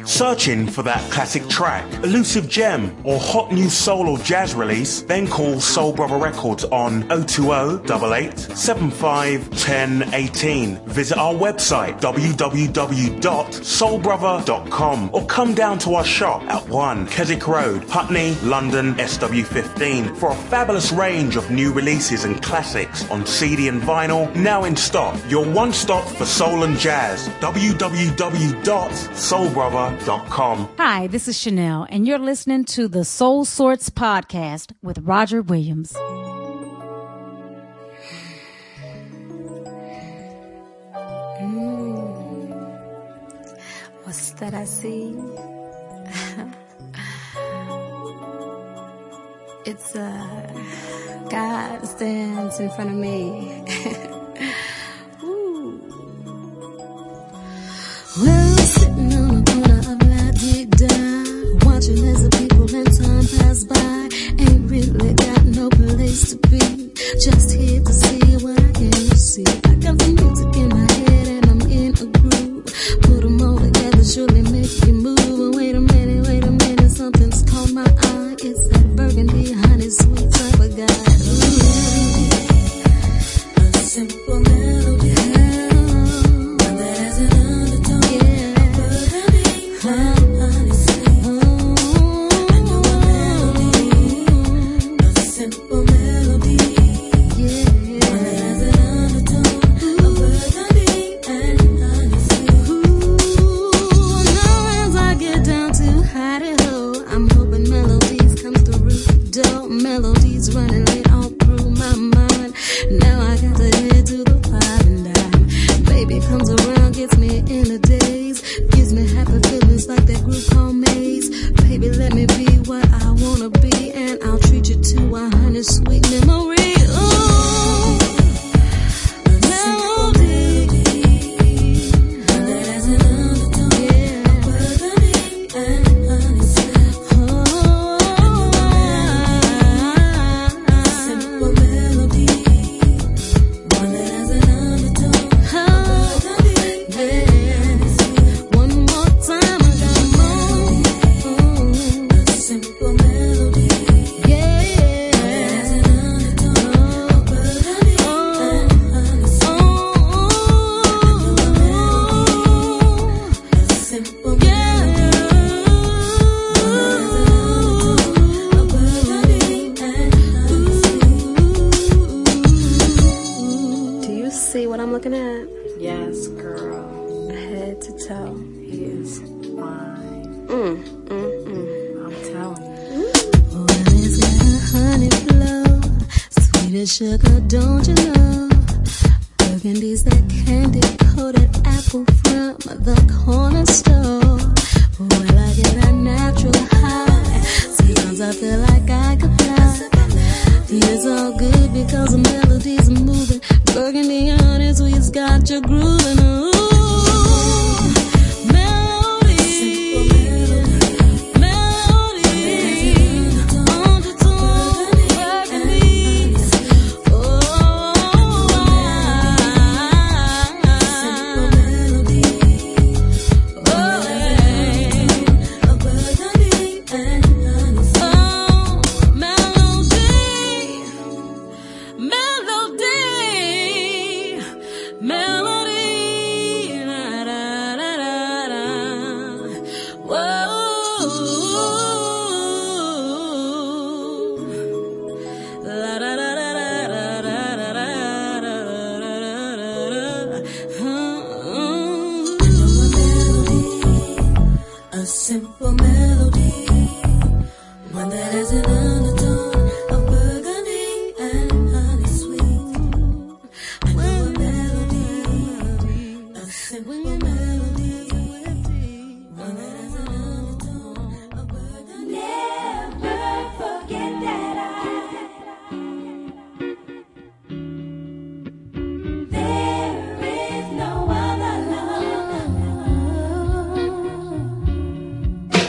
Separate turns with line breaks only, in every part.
Searching for that classic track, elusive gem, or hot new soul or jazz release? Then call Soul Brother Records on 020-8875-1018. Visit our website www.soulbrother.com or come down to our shop at 1 Keswick Road, Putney, London, SW15 for a fabulous range of new releases and classics on CD and vinyl, now in stock. Your one-stop for soul and jazz. www.soulbrother.com.
Hi, this is Chanel, and you're listening to the Soul Sorts Podcast with Roger Williams.
What's that I see? It's God stands in front of me. Ooh. Well, sitting on the corner of that big dime, watching as the people and time pass by. Ain't really got no place to be, just here to see what I can see. I got the music in my head and I'm in a groove. Put them all together, surely make you move. Wait a minute, something's caught my eye. It's that burgundy, honey, sweet type of guy. Ooh. A simple melody, one that has an undertone. Yeah. Burgundy, honey, sweet. I know a melody, a simple melody. Yeah. One that has an undertone. A burgundy and honey, sweet. Ooh. Now as I get down to Idaho, I'm hoping melodies come through. Dope melodies running late all through my mind. Now I got to head to the 5 and dime. Baby comes around, gets me in a daze, gives me happy feelings like that group called Maze. Baby, let me be what I wanna be, and I'll treat you to a honey sweet memory. Ooh, melody, one that has an undertone. Yeah, burgundy and honey sweet. Simple melody, one that has an undertone. Burgundy and sweet. One more time, I got more. A simple melody, yeah, one that has an undertone. Burgundy and sweet. A simple melody, one that has an undertone. Burgundy and do you see what I'm looking at?
Yes, girl.
Head to toe.
He is fine. I'm telling you.
Well, it's got a honey flow, sweet as sugar, don't you know? Burgundy's that candy-coated apple from the corner store. Well, I get a natural high. Sometimes I feel like I could fly. It's all good because the melodies are moving. Burgundy and honey sweet's got you grooving. Ooh, melody, undertone, burgundy. Oh, simple melody. Oh, a burgundy and honey sweet. Oh, melody, da, da, da, da, da. Whoa. La, da, da, da, da, da, da, da, da, I know a melody, a simple melody, one that has an undertone of burgundy and honey sweet. I know a melody, a simple melody, one that has an undertone of burgundy. Never forget that there is no other love.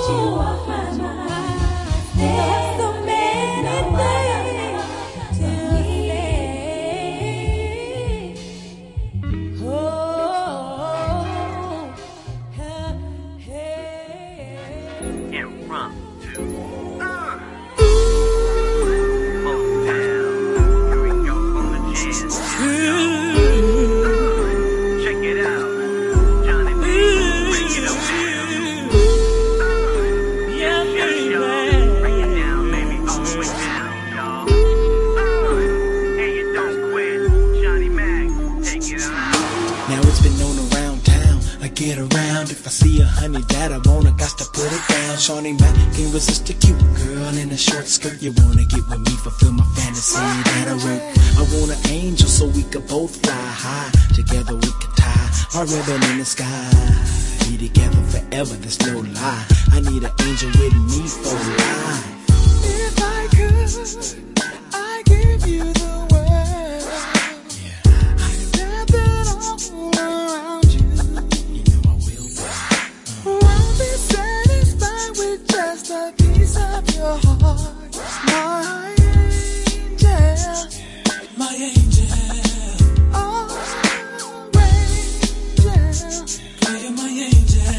There's so many things to me. Oh, hey.
And run to check it out. Johnny B, break it up down. Yes, y'all. Break it down, baby, all the way down, y'all. Hey, you don't quit. Johnny Mac, take it out.
Now it's been known around town. I get around if I see a honey that I wanna, got to put it down. Shawnee Mac can't resist a cute girl in a short skirt. You wanna get with me, fulfill my fantasy, that'll work. I want an angel so we could both fly high. Together we could tie our ribbon in the sky. Be together forever, there's no lie. I need an angel with me for life.
If I could, I'd give you the world. I'd wrap it all around you.
You know I will.
I'll be satisfied with just a piece of your heart. My angel.
My angel,
Oh, angel.
you're my angel.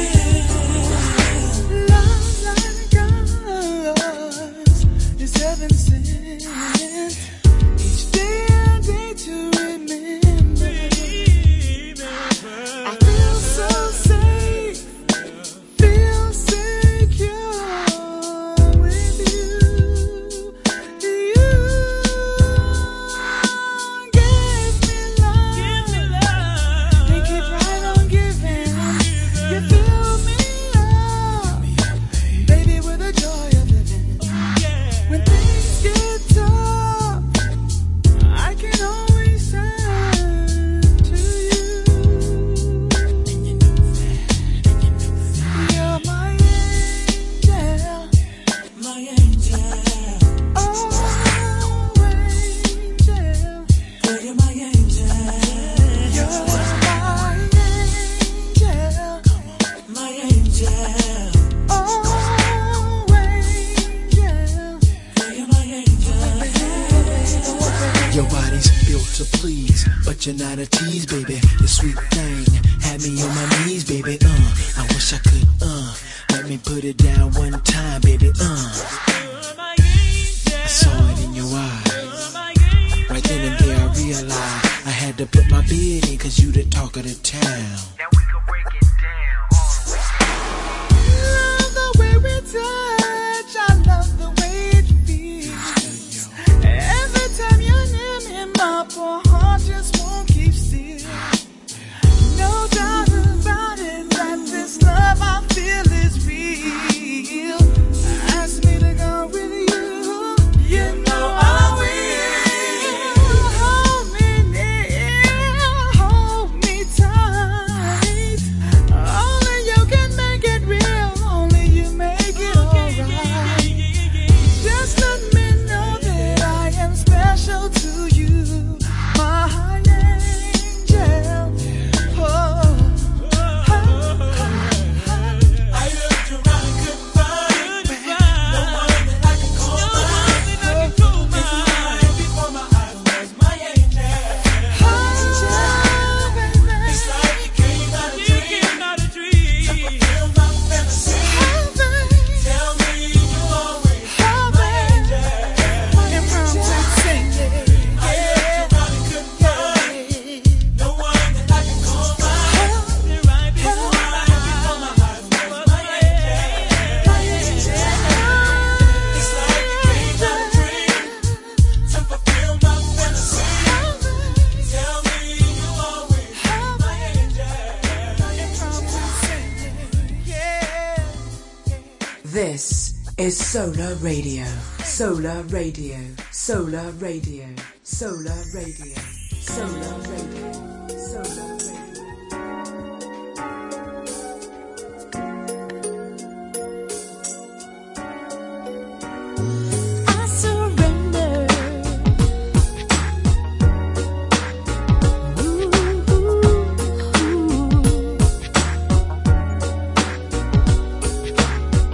Love like ours is heaven sent. Each day and day to remember. I feel so safe, feel secure with you. You give me love, and keep right on giving. You fill me up, baby, with the joy of living. When things get tough, I can always turn to you. You're my angel.
My angel,
Oh, angel.
you're my angel.
You're my angel.
My angel,
Oh, angel.
you're my angel. Your body's built to please, but you're not a tease, baby. The sweet thing had me on my knees, baby. I wish I could, let me put it down one time, baby. I saw it in your eyes. Right then and there, I realized I had to put my bid in, 'cause you the talk of the town.
Now we can break it down all the way down.
Love the way we touch. I love the way it feels. Every time you're near me, my poor heart just won't keep still. No doubt about it that this love I feel is real. Ask me to go with you. You know I will. Hold me near, hold me tight. Only you can make it real. Only you make it alright. Just let me know that I am special to you, my angel. Oh,
I looked around and couldn't find no one that I can call mine. Before my eyes was my angel. It's like you came out of dream to fulfill my fantasy. Tell me you always my angel. I looked around and couldn't find no one that I can call mine. Before my eyes was my angel. It's like you came out of dream to fulfill my fantasy. Tell me you always my angel.
This is Solar Radio. Solar Radio. Solar Radio. Solar Radio. Solar Radio. Solar Radio.
I surrender. Ooh.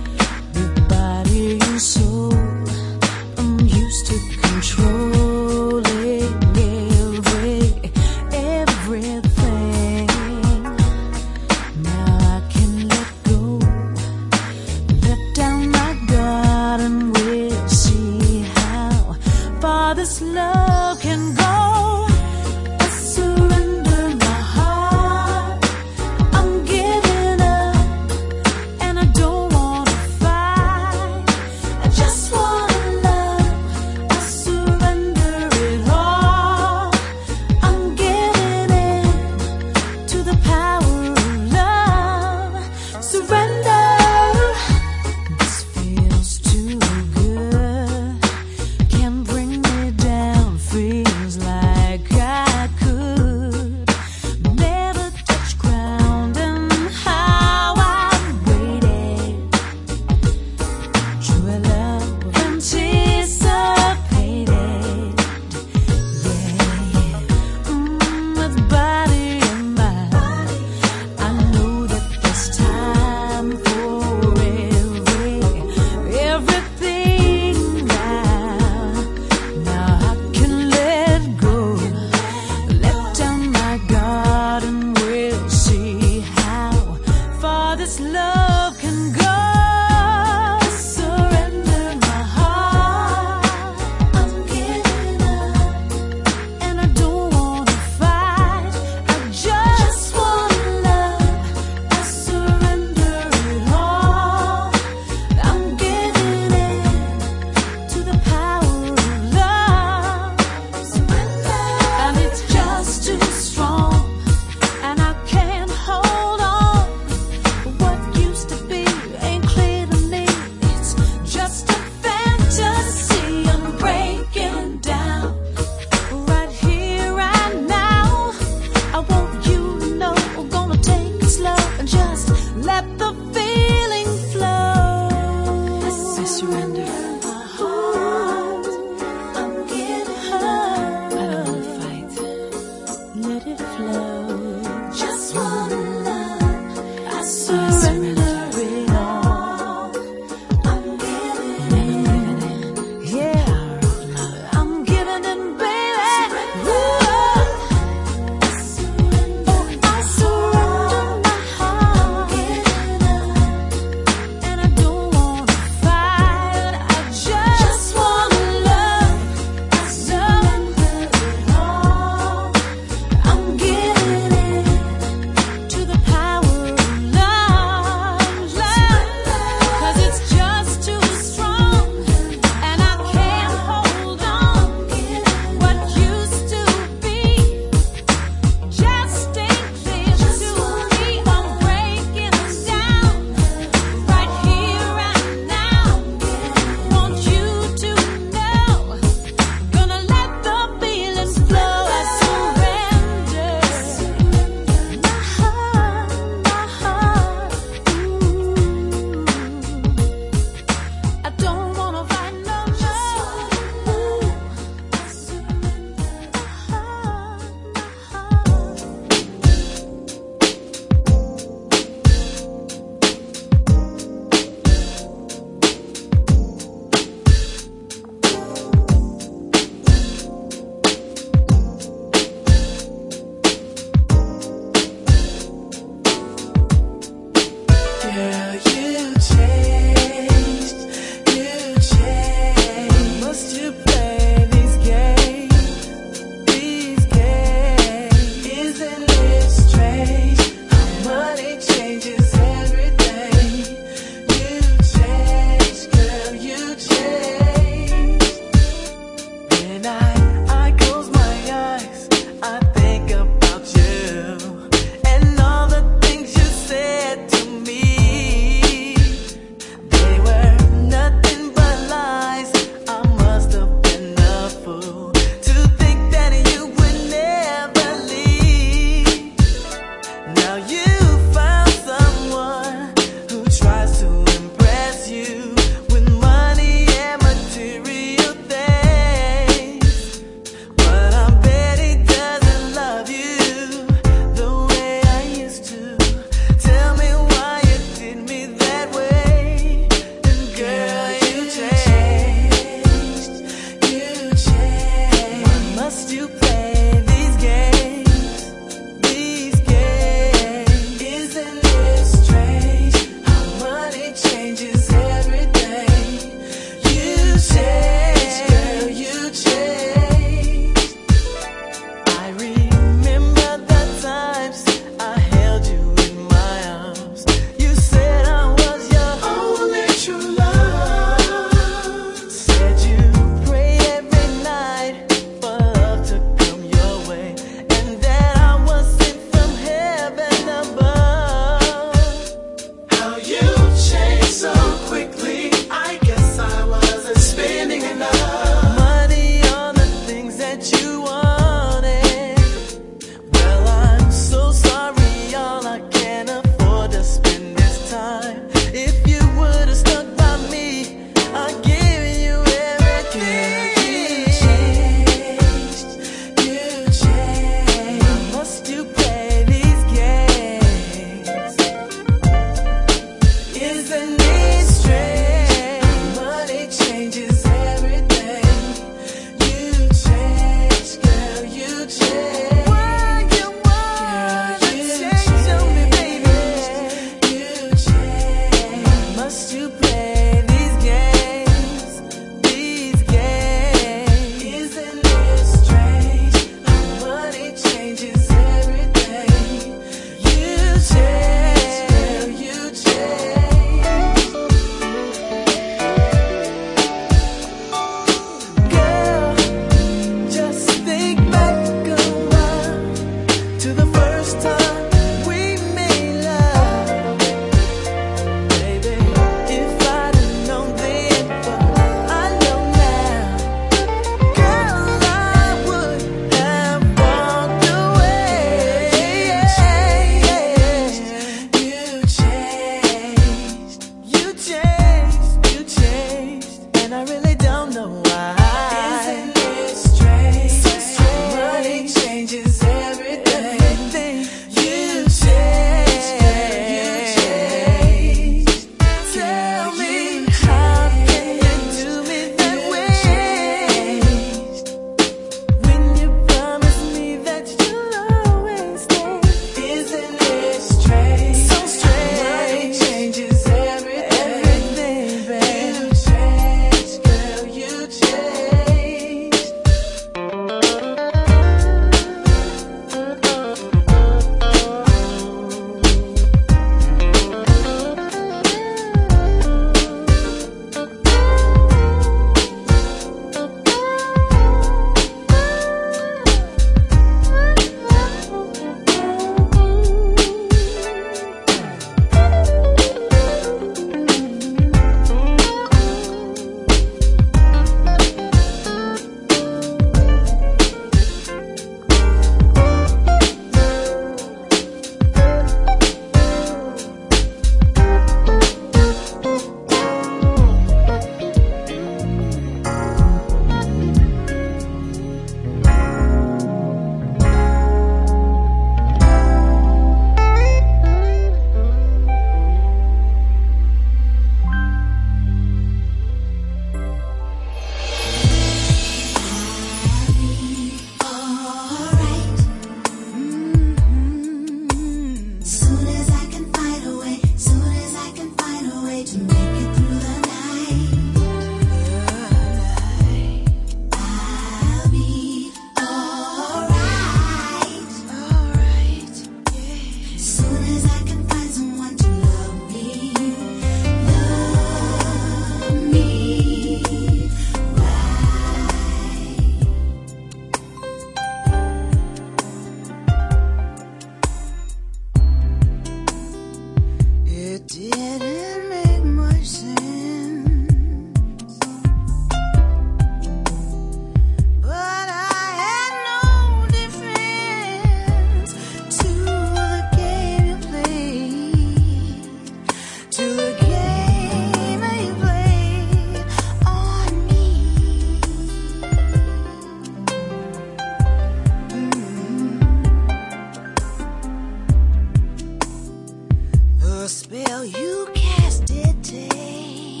The spell you cast did take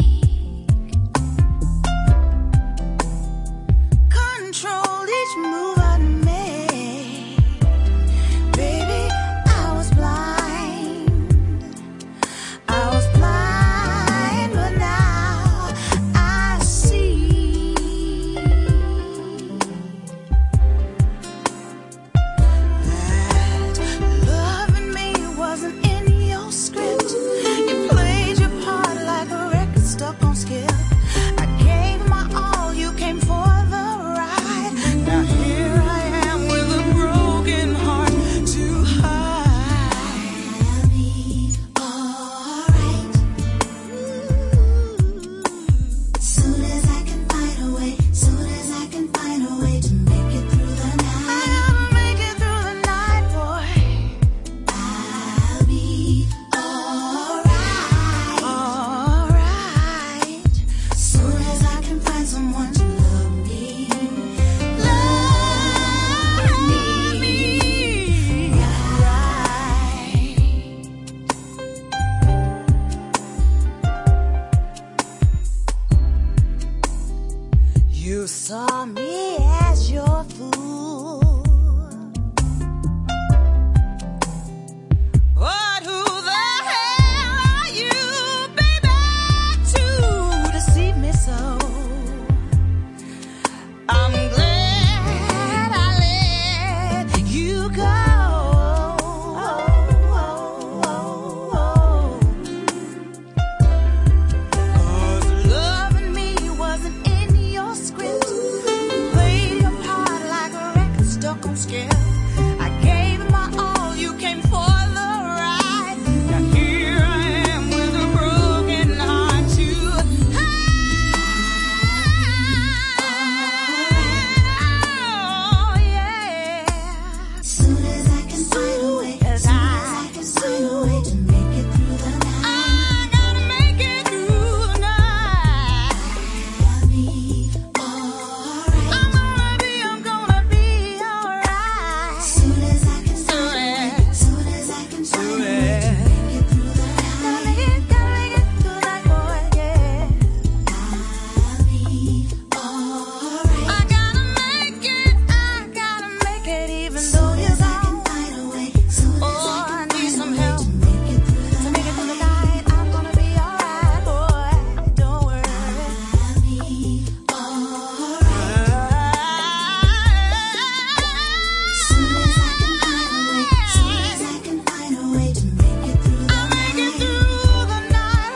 control each move I made. Baby, I was blind, but now I see that loving me wasn't in your script. You played your part like a record stuck on skip. I gave my all, you came for the ride. Now here I am with a broken heart to hide. I'll be alright. Soon as I can find a way, soon as I can find a way to make it through the night. I'll make it through the night, boy. I'll be alright. Alright. Soon as I can find someone to love me. Love me. Right. You saw me as your fool, but who the hell are you, baby, to deceive me so? I'm glad I let you go. 'Cause loving me wasn't in your script. You played your part like a record stuck on scale. I gave my all, you came for the ride. Now here I am with a broken heart to hide. Oh, yeah. Soon as I can find a way, soon as I can find a way to make it through the night. I gotta make it through the night. I'll be alright. I'm gonna be alright. Soon as I can find a way, soon as I can find a way to make it through the night. Gotta make it through that, boy, yeah. I'll be alright. I gotta make it even though you're gone. Oh, I need some help to make it through the night. I'm gonna be alright, boy, don't worry. I'll be alright. Soon as I can find a way, soon as I can find a way to make it through the night. I'll make it through the night.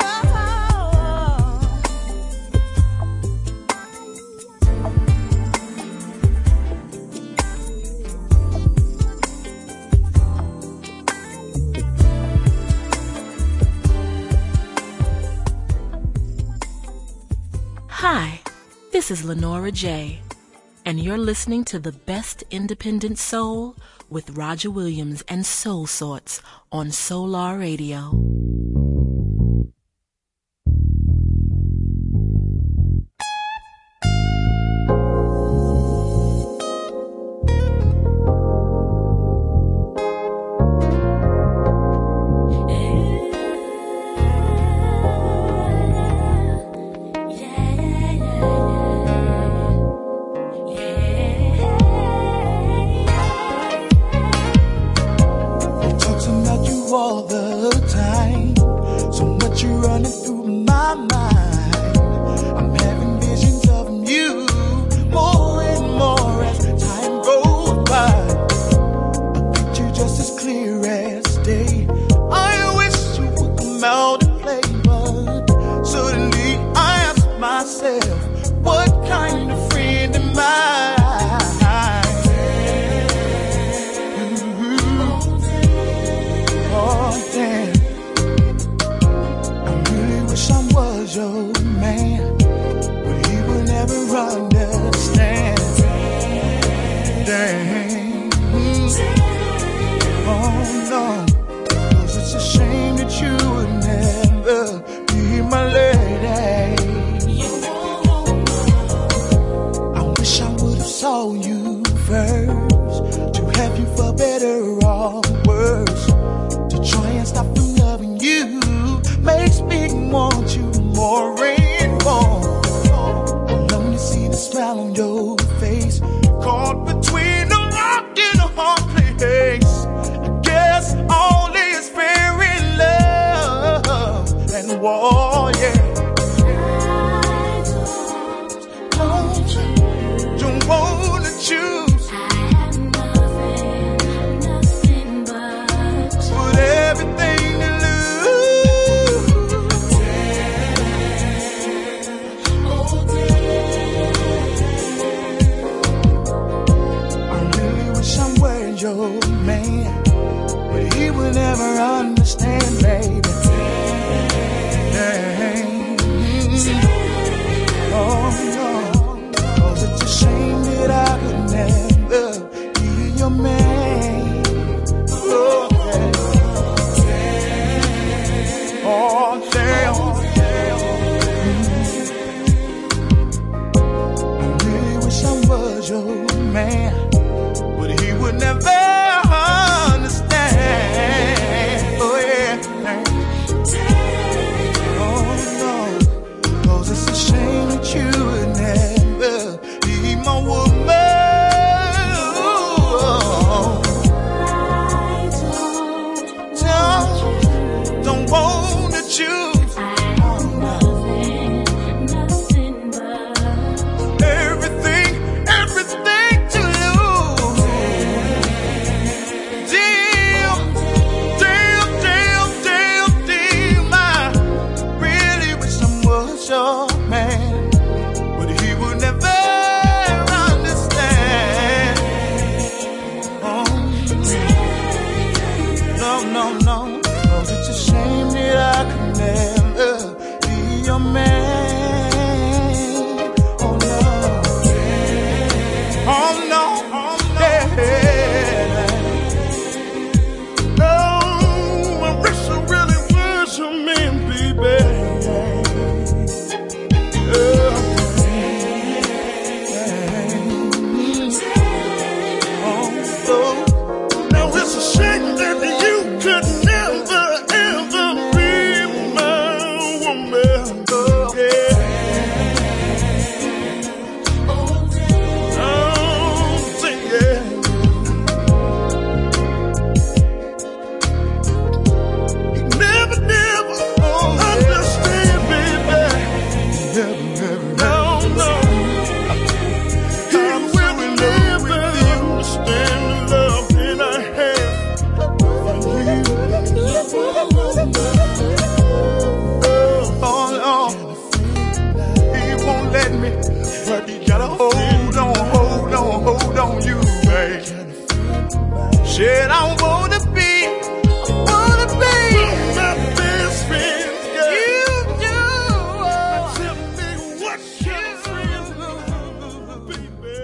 Hi, this is Lenora J, and you're listening to the best independent soul with Roger Williams and Soul Sorts on Solar Radio.
Talks about you all the time. So much you're running through my mind. I'm having visions of you more and more as time goes by. A picture just as clear as day. I wish you would come out and play, but suddenly I ask myself, what kind of friend am I? Oh, damn. I really wish I was your man, but he will never understand. Damn. Oh, no. 'Cause it's a shame that you would never be my lady. I wish I would have saw you first, to have you for better or worse, to try and stop from loving you. me want you more and more. Alone to see the smile on your face, caught between a rock and a hard place. I guess all is fair in love and war, yeah. Don't wanna choose.
I have nothing but
Put everything to lose. I really wish I were your man, but he would never understand, baby. Oh no, 'cause it's a shame that I could never be your man. Oh, yeah. Oh, damn. I really wish I was your man, but he would never understand. Oh, yeah. Oh, no, 'cause it's a shame that you would never be my woman. Don't wanna choose.
I have nothing but
Everything to lose. Damn, I really wish I was your man, but he would never understand. Oh, no, 'cause it's a shame that I could never be your man. Oh no, yeah. No, I wish I really was your man, baby. Now it's a shame that you could never ever be my woman. But you gotta hold on, you, babe. Shit, I wanna be my best friend. Yeah. You do. Tell me what kind of friend baby.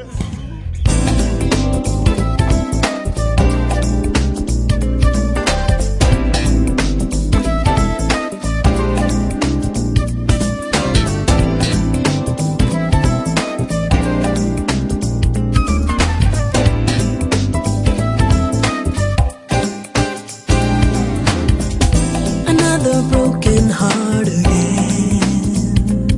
broken heart again.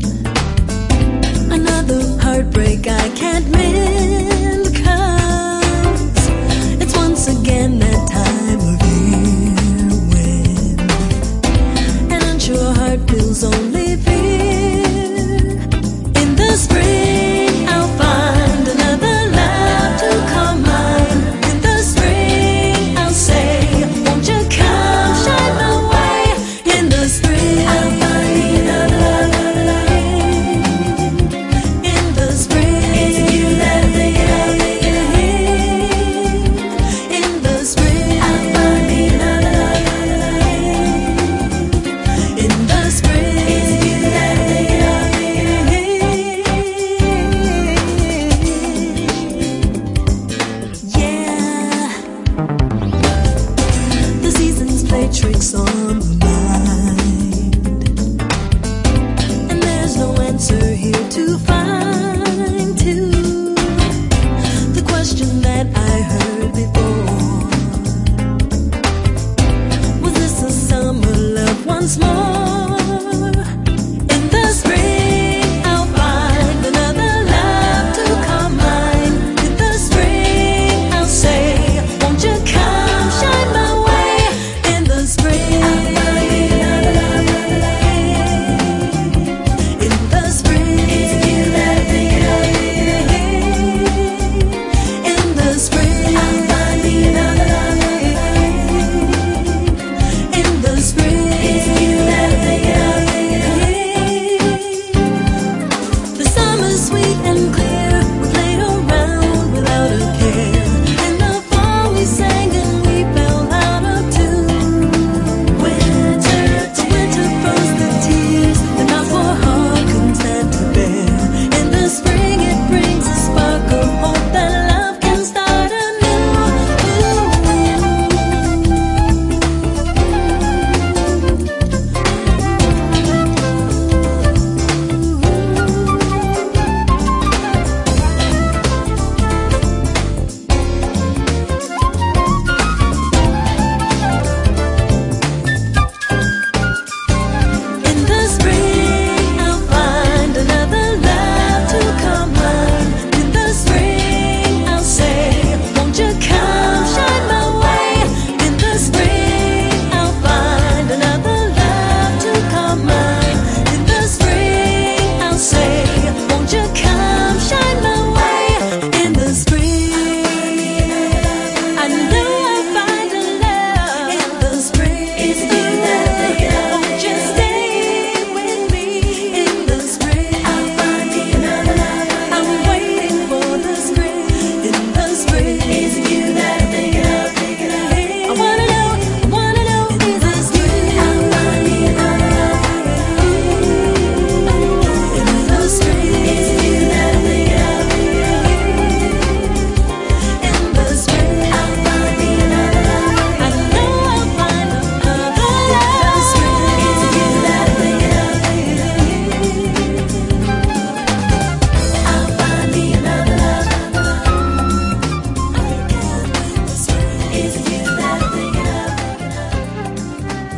Another heartbreak I can't mend, 'cause it's once again that time of year when an unsure heart feels only fear. In the spring I'll find another love to call mine. In the spring I'll say, won't you come shine my way? In the spring I'll find another love. In the spring it's you that they are. In the spring I'll find another love. In the spring it's you that they are. Yeah, the seasons play tricks on the mind, and there's no answer here to find to the question that I heard before. Was this a summer love once more?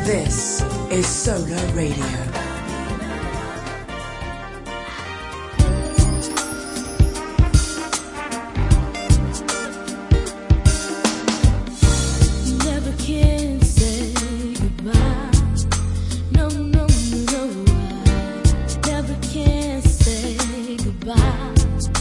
This is Solar Radio.
Never can say goodbye. No, no, no, I never can say goodbye.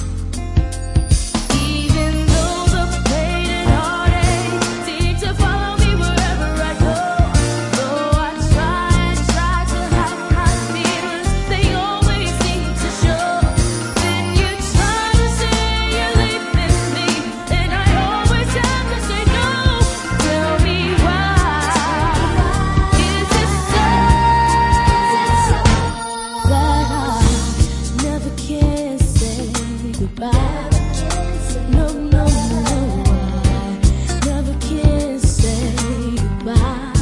Even though the pain and heartache seem to follow me wherever I go, though I try to hide my feelings, they always seem to show. Then you try to say you're leaving me, and I always have to say no. Tell me why. Is it so that I never can say goodbye? No, no, no, I never can say goodbye.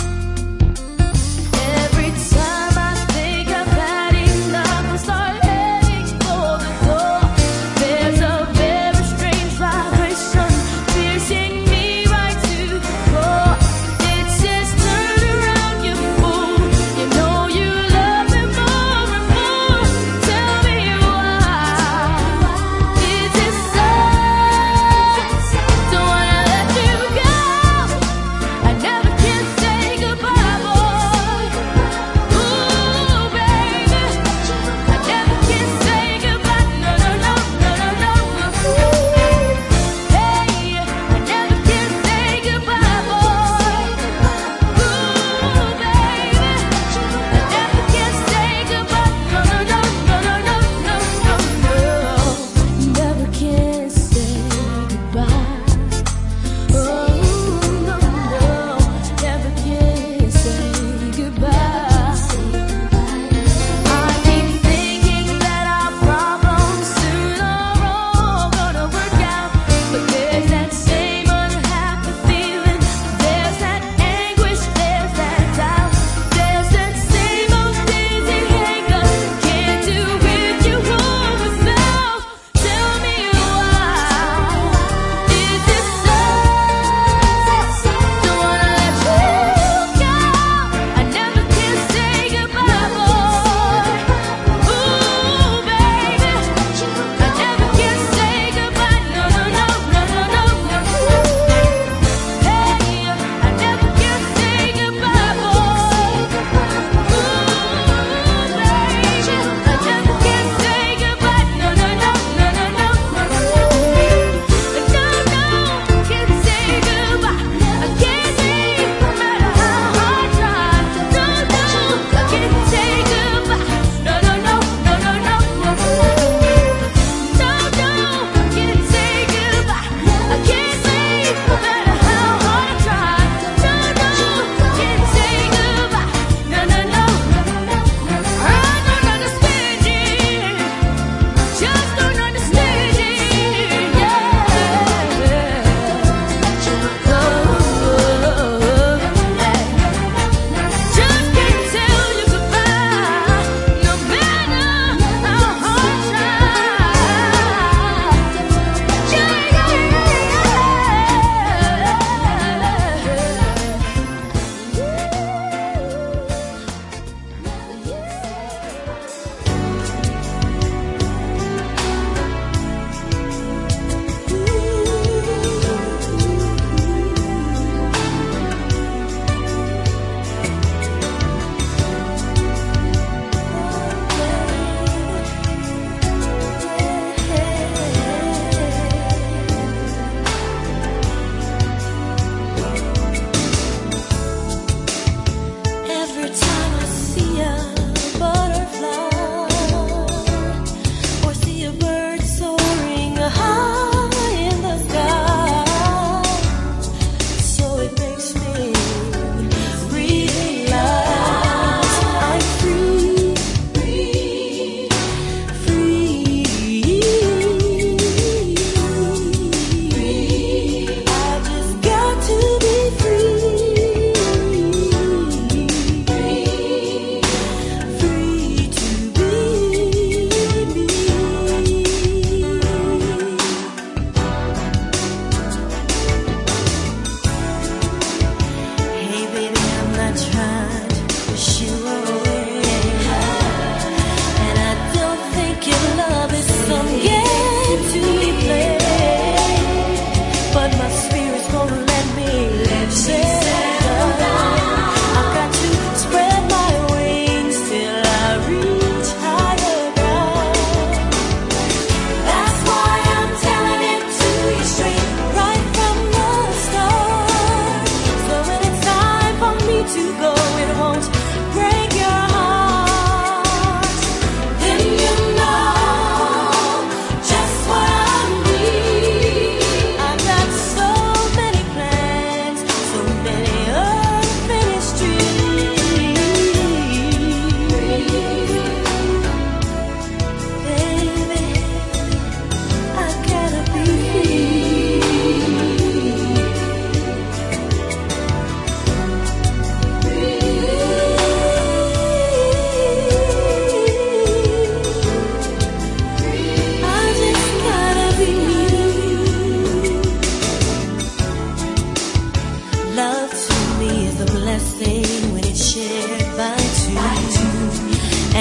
Every time I think I've had enough, I start heading for the door. There's a very strange vibration piercing me right to the core. It says, turn around, you fool. You know you love me more and more. Tell me why. Is it so? Don't wanna let you go. I never can say goodbye, boy. Ooh, baby, I never can say goodbye. No, no, no, no, no, no. Hey, I never can say goodbye, boy. Ooh, baby, I never can say goodbye. No, no, no, no, no, no, no, no. Never can say goodbye. Oh, no, no, never can say goodbye. I keep thinking that our problems soon are all gonna work out, but there's that same unhappy feeling, there's that anguish, there's that doubt, there's that same old dizzy hang-up. Can't do with you or without. Tell me why. Is it so? Don't wanna let you go. I never can say goodbye, boy. Ooh, baby, I never can say goodbye. No, no, no, no, no, no, no. Hey, I never can say goodbye, boy. Ooh, baby, I never can say goodbye. No, no, no, no, no, no, no. No, no, can't say goodbye. I can't say no matter how hard I try. No, no, I can't say goodbye. No, no, no, no, no, no. No, no, can't say goodbye. I can't say no matter how hard I try. No, no, can't say goodbye. No, no, no. I don't understand it. Just don't understand it. Just can't tell you goodbye, no matter how hard I Every time I see a butterfly or see a bird soaring high in the sky, so it makes me realize I'm free, free, free. I just got to be free.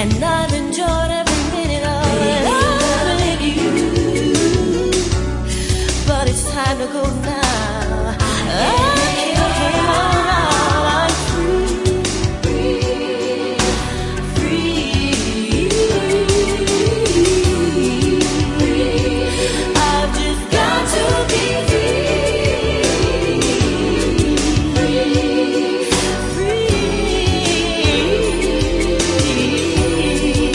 and I've enjoyed every minute of it. Loving you, but it's time to go now. I'm free. I've just got to be free.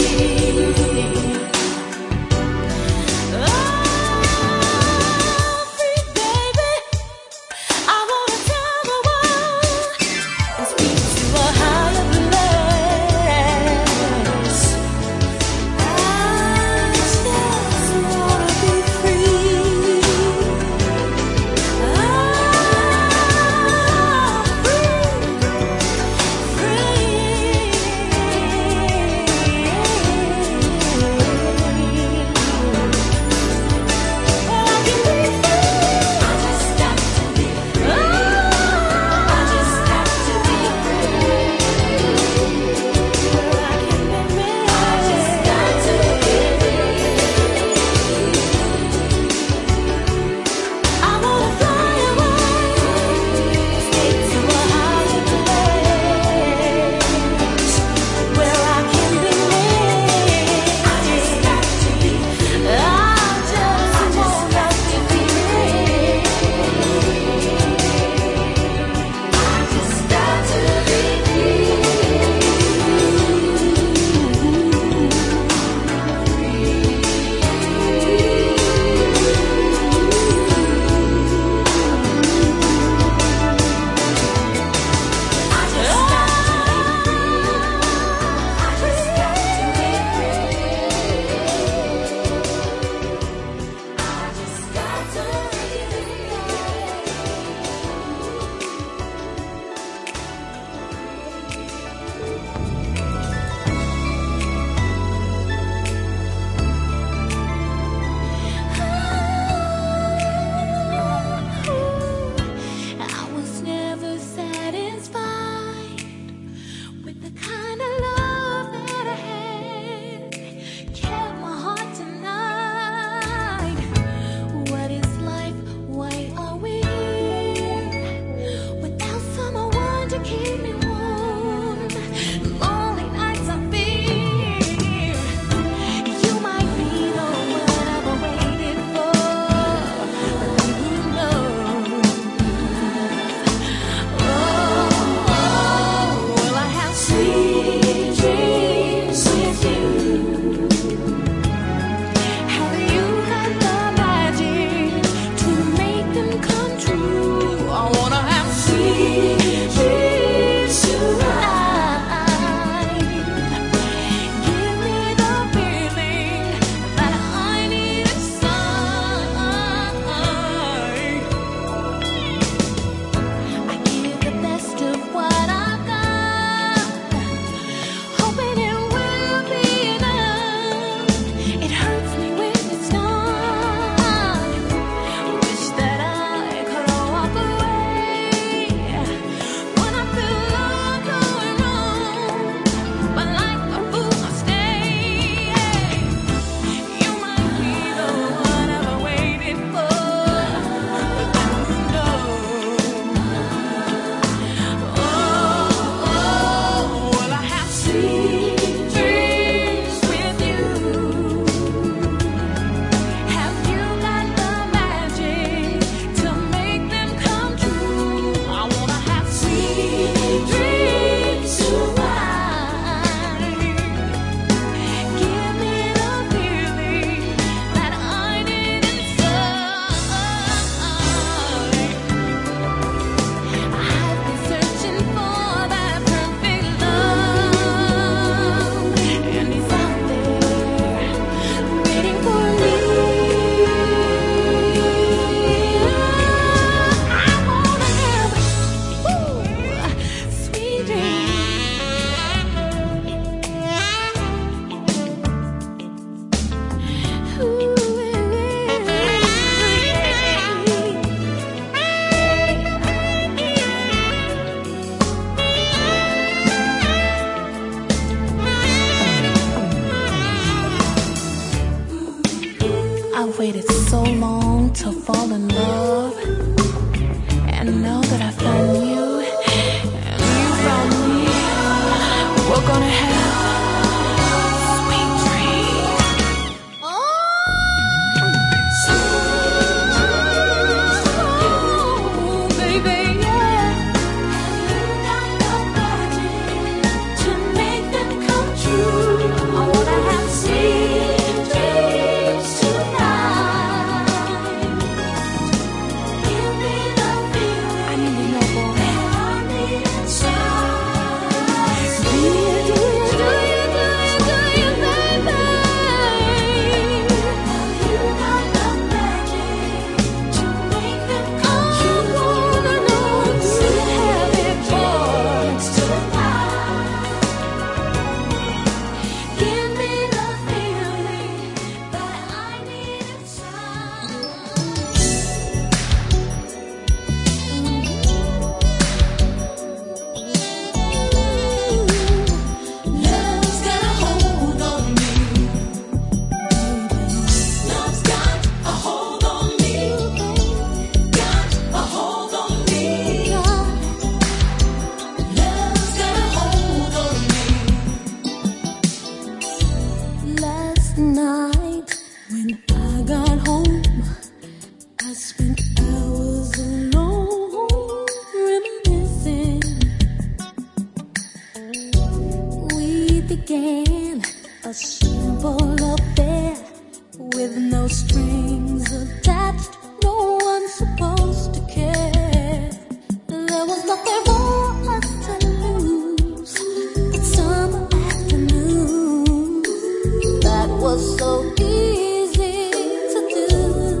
began a simple affair with no strings attached, no one supposed to care. There was nothing for us to lose. That summer afternoon, that was so easy to do.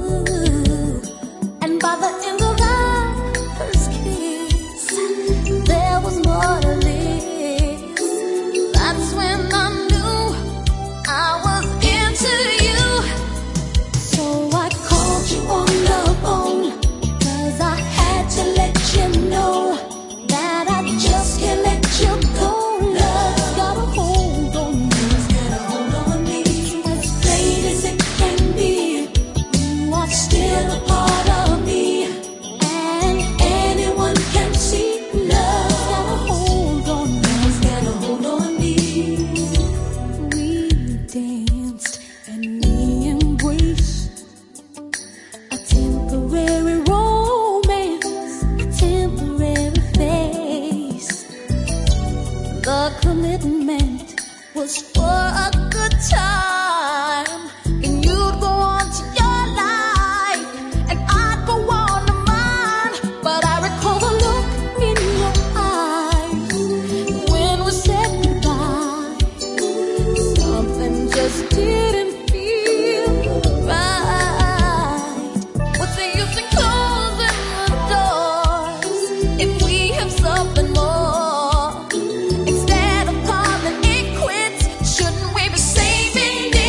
And by the end of our first kiss, there was more to this. That's when I knew I was into you. So I called you on the phone, 'cause I had to let you know that I just can't let you go. Love's got a hold on me. Got a hold on me. As great as it can be, you are still a part of me. And anyone can see love's got a hold on me. Got a hold on me. We danced and we embraced, a temporary romance, a temporary face. The commitment was for a good time, and you'd go on to your life, and I'd go on to mine. But I recall the look in your eyes when we said goodbye. Something just didn't feel right. What's the use in closing the doors if we have something more? Instead of calling it quits, shouldn't we be saving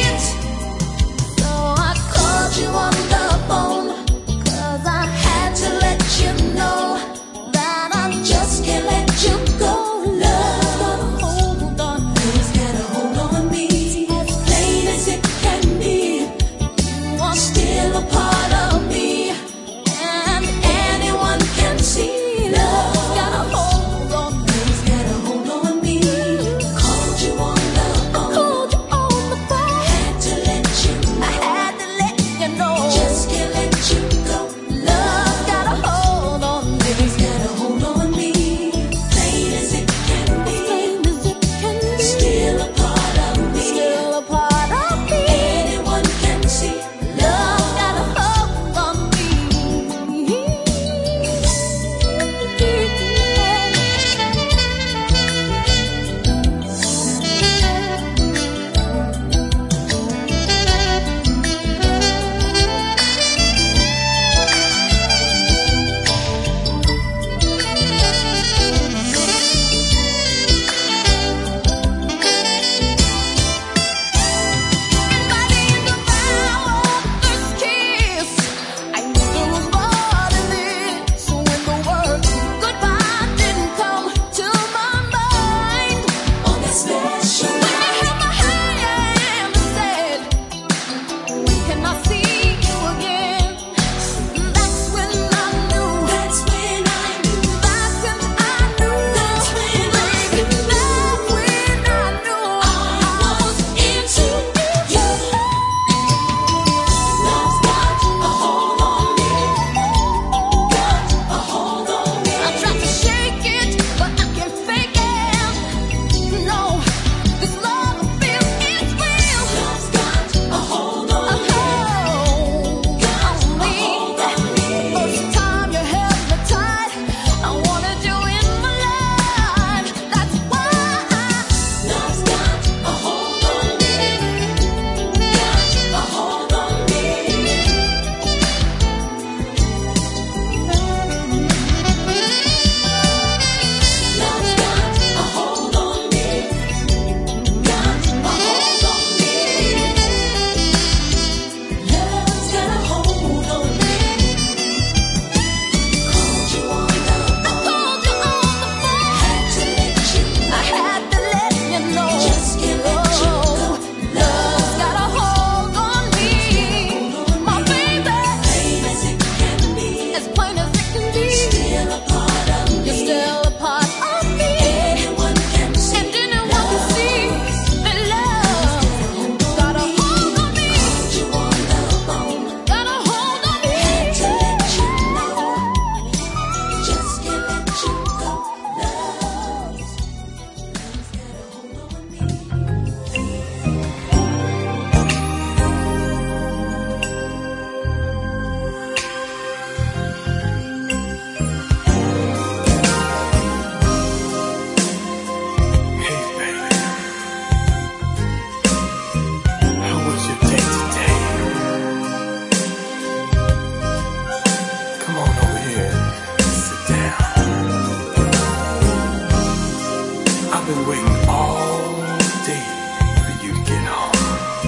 waiting all day for you to get home.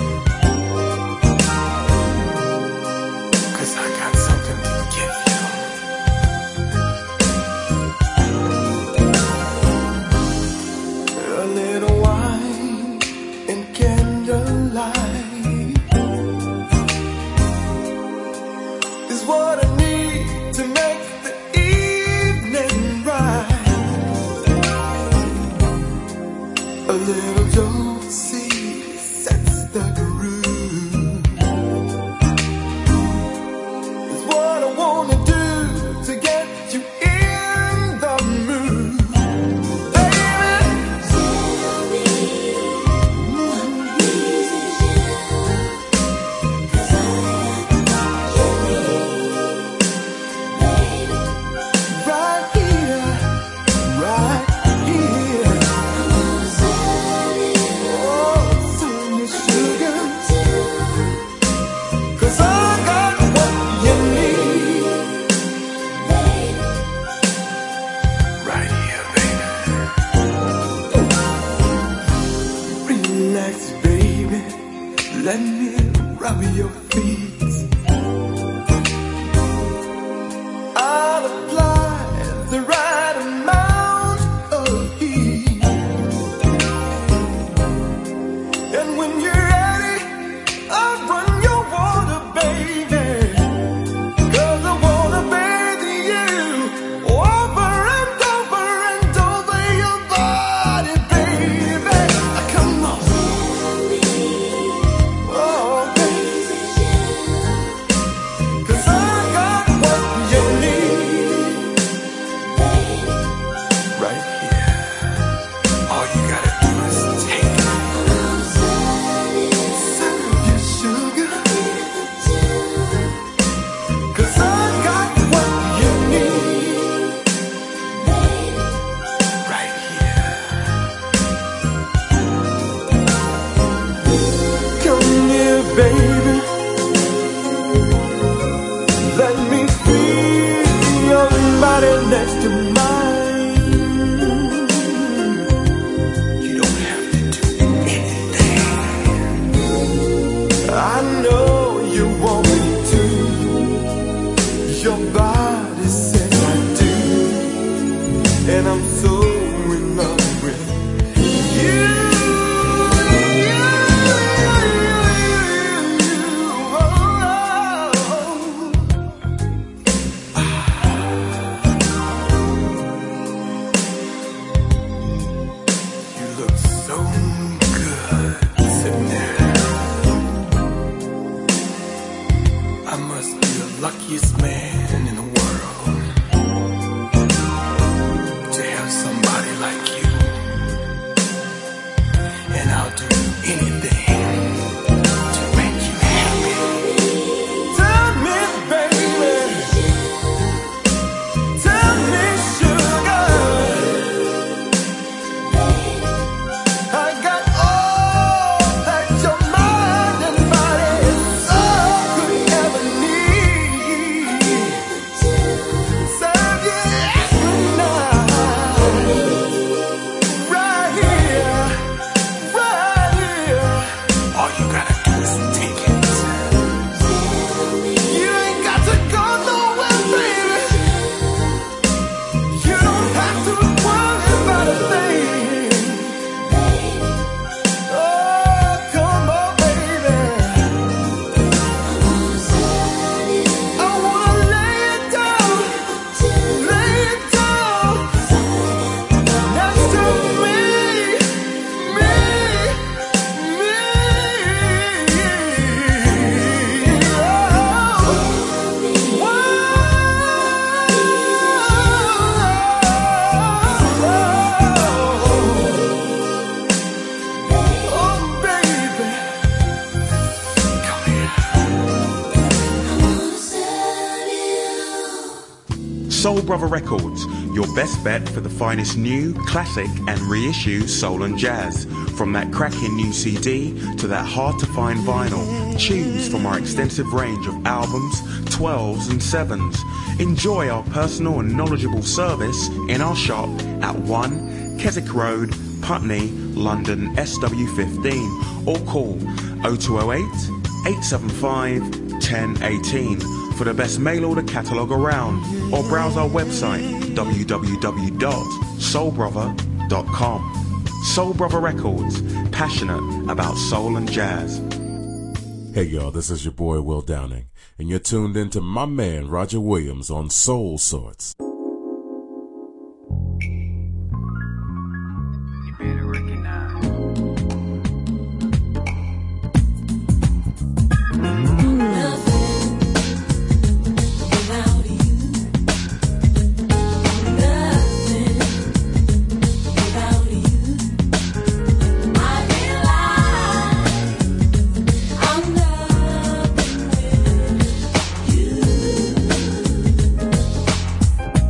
'Cause I got something to give you. A little wine and candlelight is what I need to make the evening right. A little Josie sets the groove. Is what I wanna do to get you in the mood. Baby, tell me what pleases you, 'cause I got what you need, baby. Right here, right here. Oh, send me sugar, 'cause I got what you need, baby. Right here, baby. Relax, baby. Let me rub your feet. I'll apply the right amount of heat. And when you're ready, I'll run your water, baby. 'Cause I wanna bathe you over and over and over your body, baby. Come on. Oh, baby. 'Cause I got what you need, right here. All you gotta do is take it. Serve your sugar, 'cause I got what you need, right here. Come here, baby. Let me feel your body next to mine. You don't have to do anything. I know you want me to. Your body says I do. And I'm so in love with you. You look so good sitting there. I must be the luckiest man in the world to have somebody like you. And I'll do anything to make you happy. Tell me, baby. Tell me, sugar. I got all that your mind and body could ever need. Serve you every night. Right here, right here. All you gotta do is take it. You ain't got to go nowhere, baby. You don't have to worry about a thing. Oh, come on, baby. I wanna lay it down next to me, oh, baby. Come here.
Soul Brother Records, your best bet for the finest new, classic and reissue soul and jazz. From that cracking new CD to that hard-to-find vinyl, choose from our extensive range of albums, 12s and 7s. Enjoy our personal and knowledgeable service in our shop at 1 Keswick Road, Putney, London SW15, or call 0208 875 1018 for the best mail order catalogue around, or browse our website www.soulbrother.com. Soul Brother Records, passionate about soul and jazz.
Hey y'all, this is your boy Will Downing, and you're tuned in to my man Roger Williams on Soul Sorts.
You better recognize.
I'm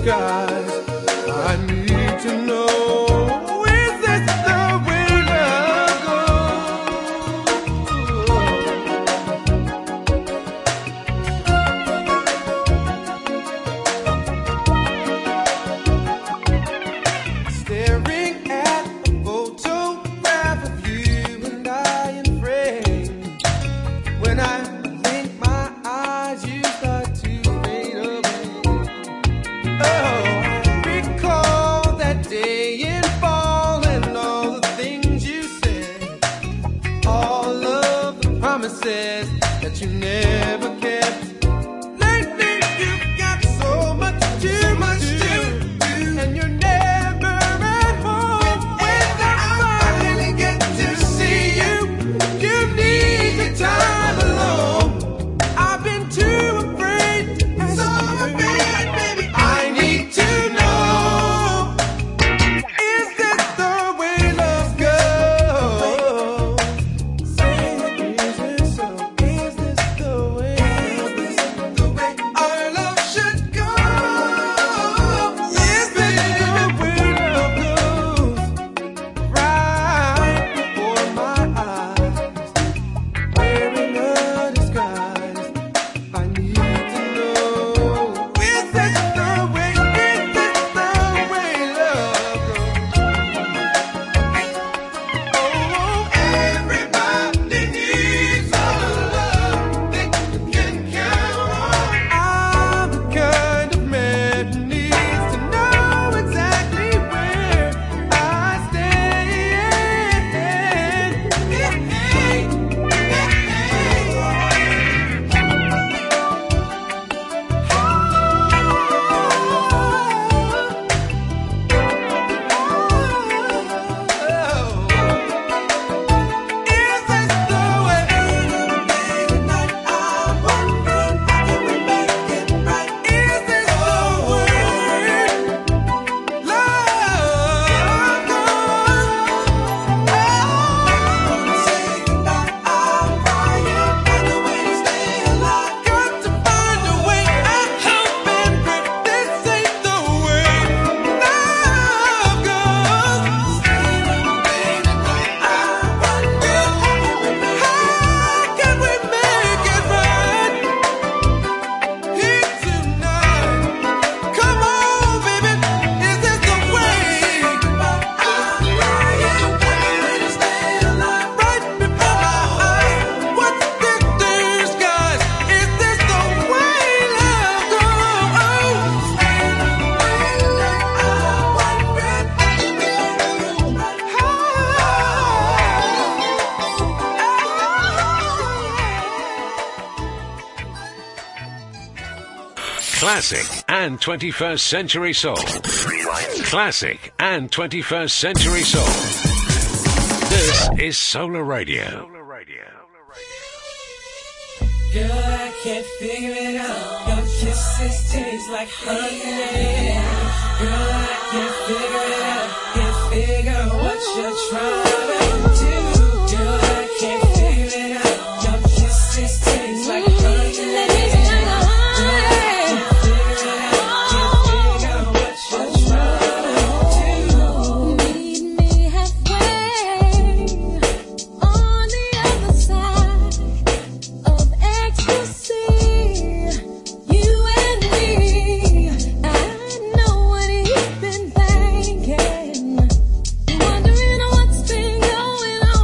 skies. I need to know, is this the way love goes? Staring at a photograph of you and I in frame. When I blink my eyes, you start to fade away. Oh, recall that day in fall and all the things you said, all of the promises that you never kept. Lately you've got so much too much to do, and you're never at home. When I finally get to see you, you need the time alone. I've been too afraid, so afraid, baby. I need to know, is this the way love goes? Say it, is it so? Is this the way? Is this the way our love should go? Is this the way love goes? Right before my eyes, wearing a disguise. I need to know, is this the way? Is this the way love goes? Oh, everybody needs a love they can count on. I'm the kind of man who needs to know exactly where I
Classic and 21st Century Soul. Classic and 21st Century Soul. This is Solar Radio.
Girl, I can't figure it out. Your kisses taste like honey. Girl, I can't figure it out. Can't figure what you're trying to do. Girl, I can't figure it out. Your kisses taste like honey.
Wondering what's been going on.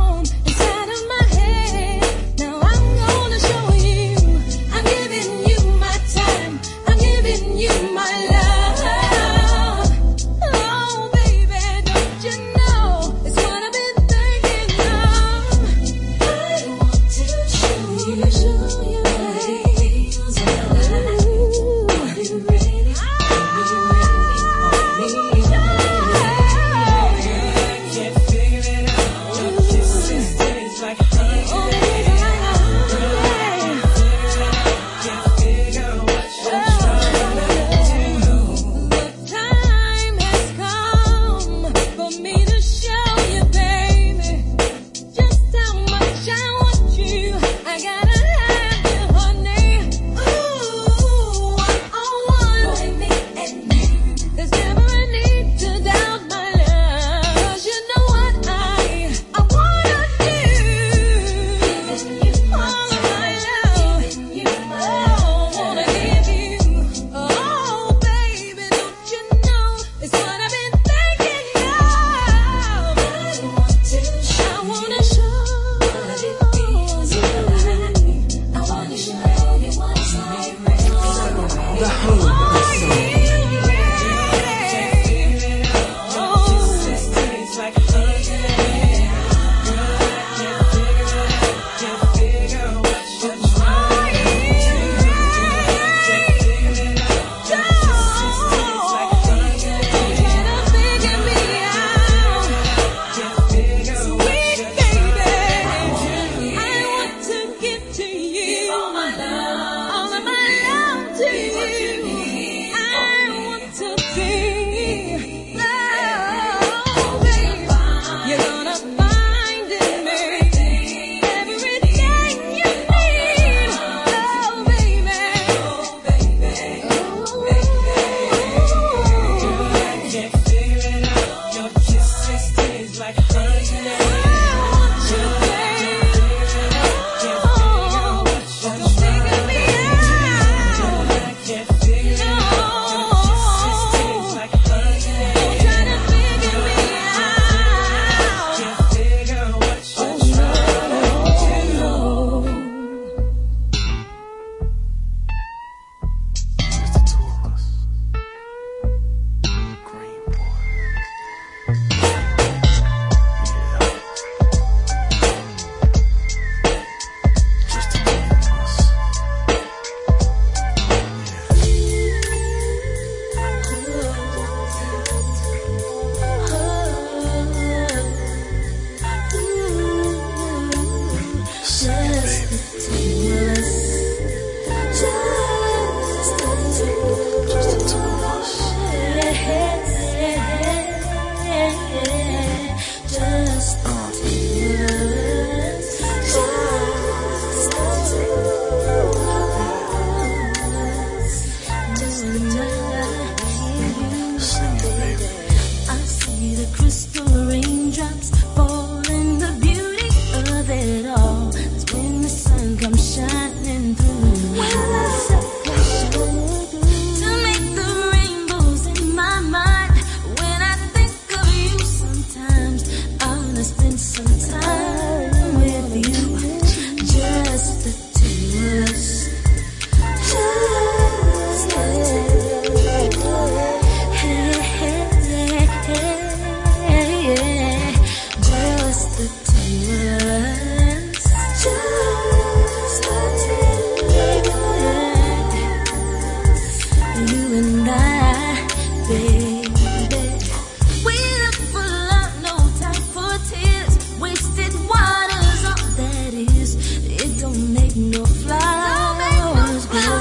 baby. We look for love, no time for tears. Wasted water's all that is. It don't make no flowers grow.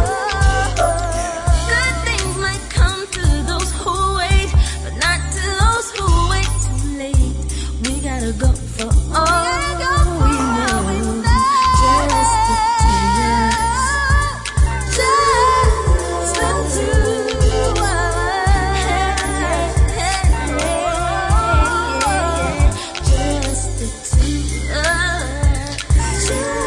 Good things might come to those who wait, but not to those who wait too late. We gotta go for all we know. Just the two of us. Just the two of us. Just the two of us.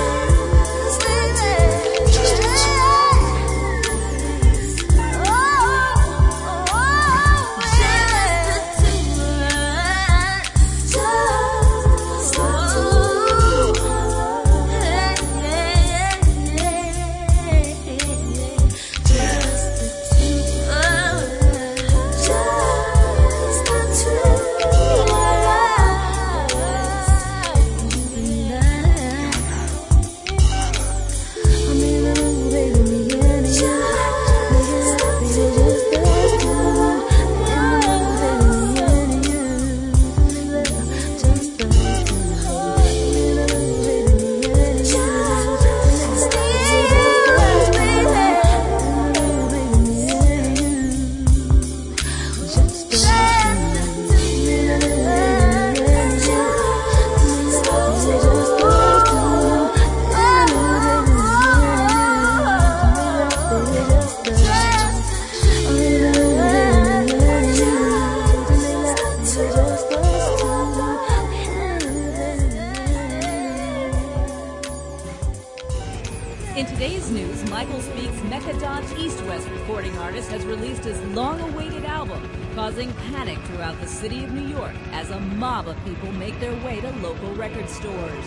In today's news, Michael Speaks' Mechadon's East-West recording artist has released his long-awaited album, causing panic throughout the city of New York as a mob of people make their way to local record stores.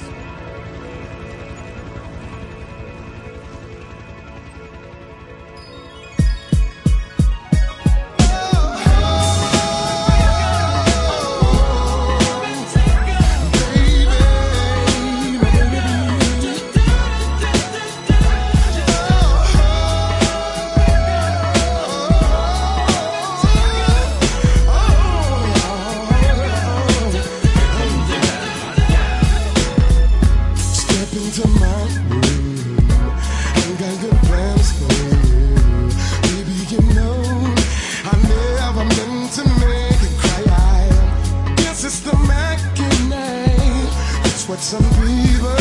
What some people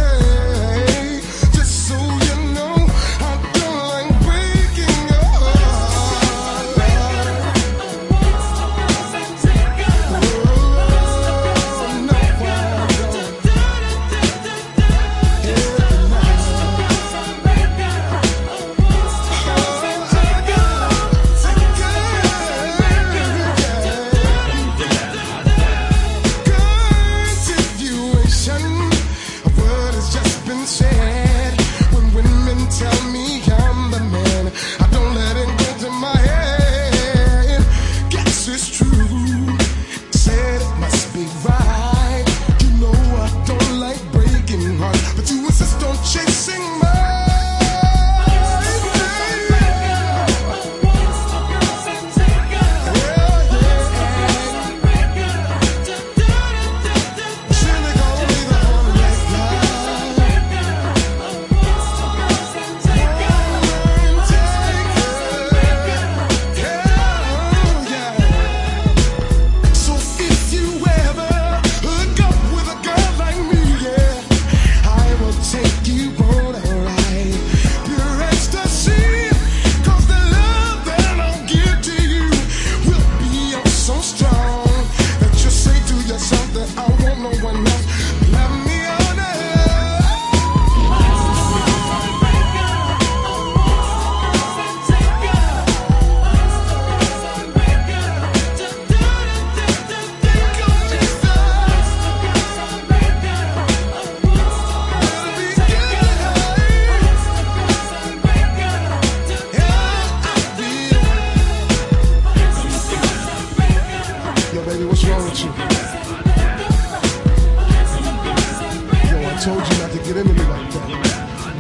say, just so you know, I don't like breaking your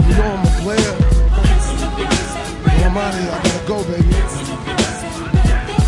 I'm out of here. I gotta go, baby.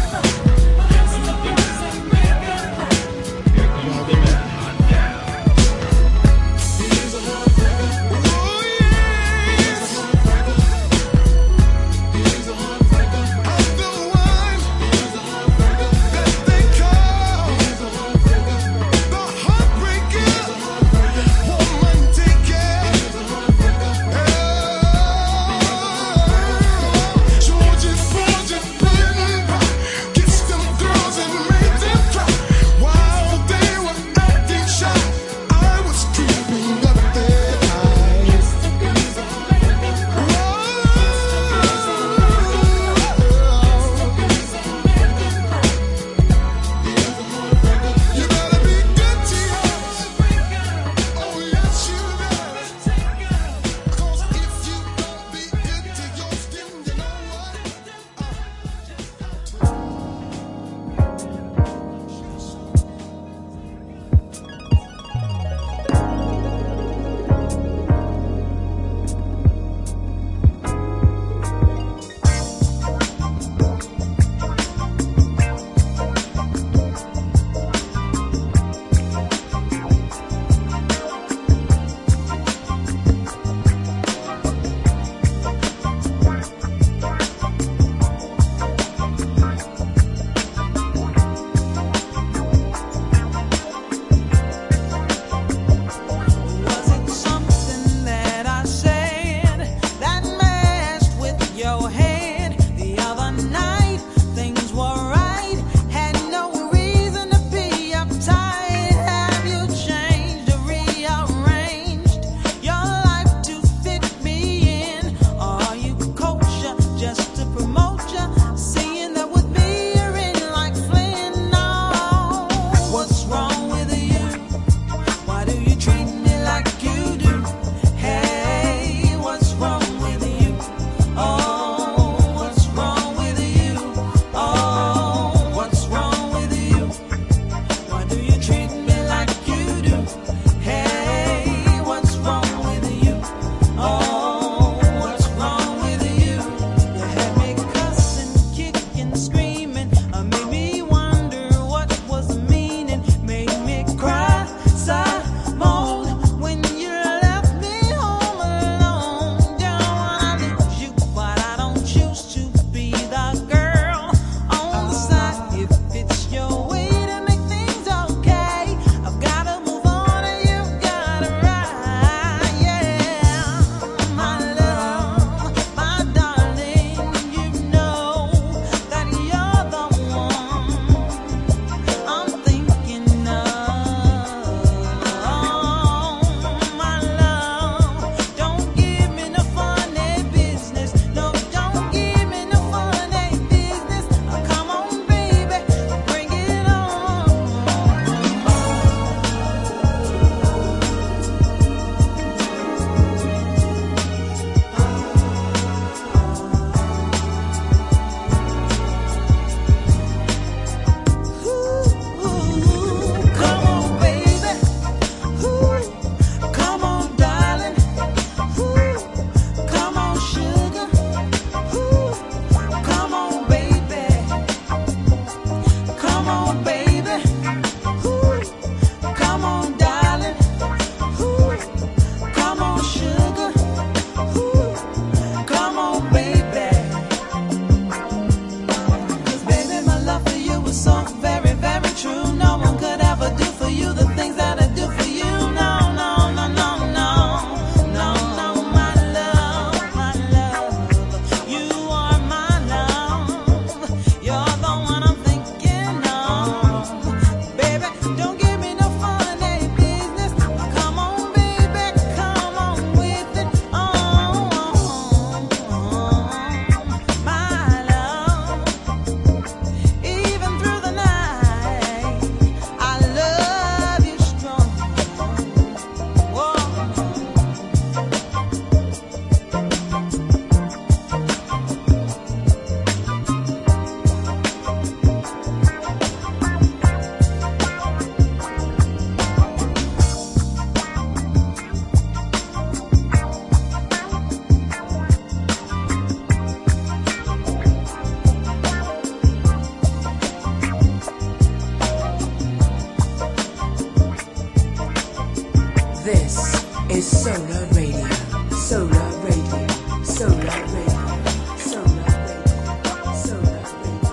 Solar Radio, Solar Radio, Solar Radio, Solar Radio, Solar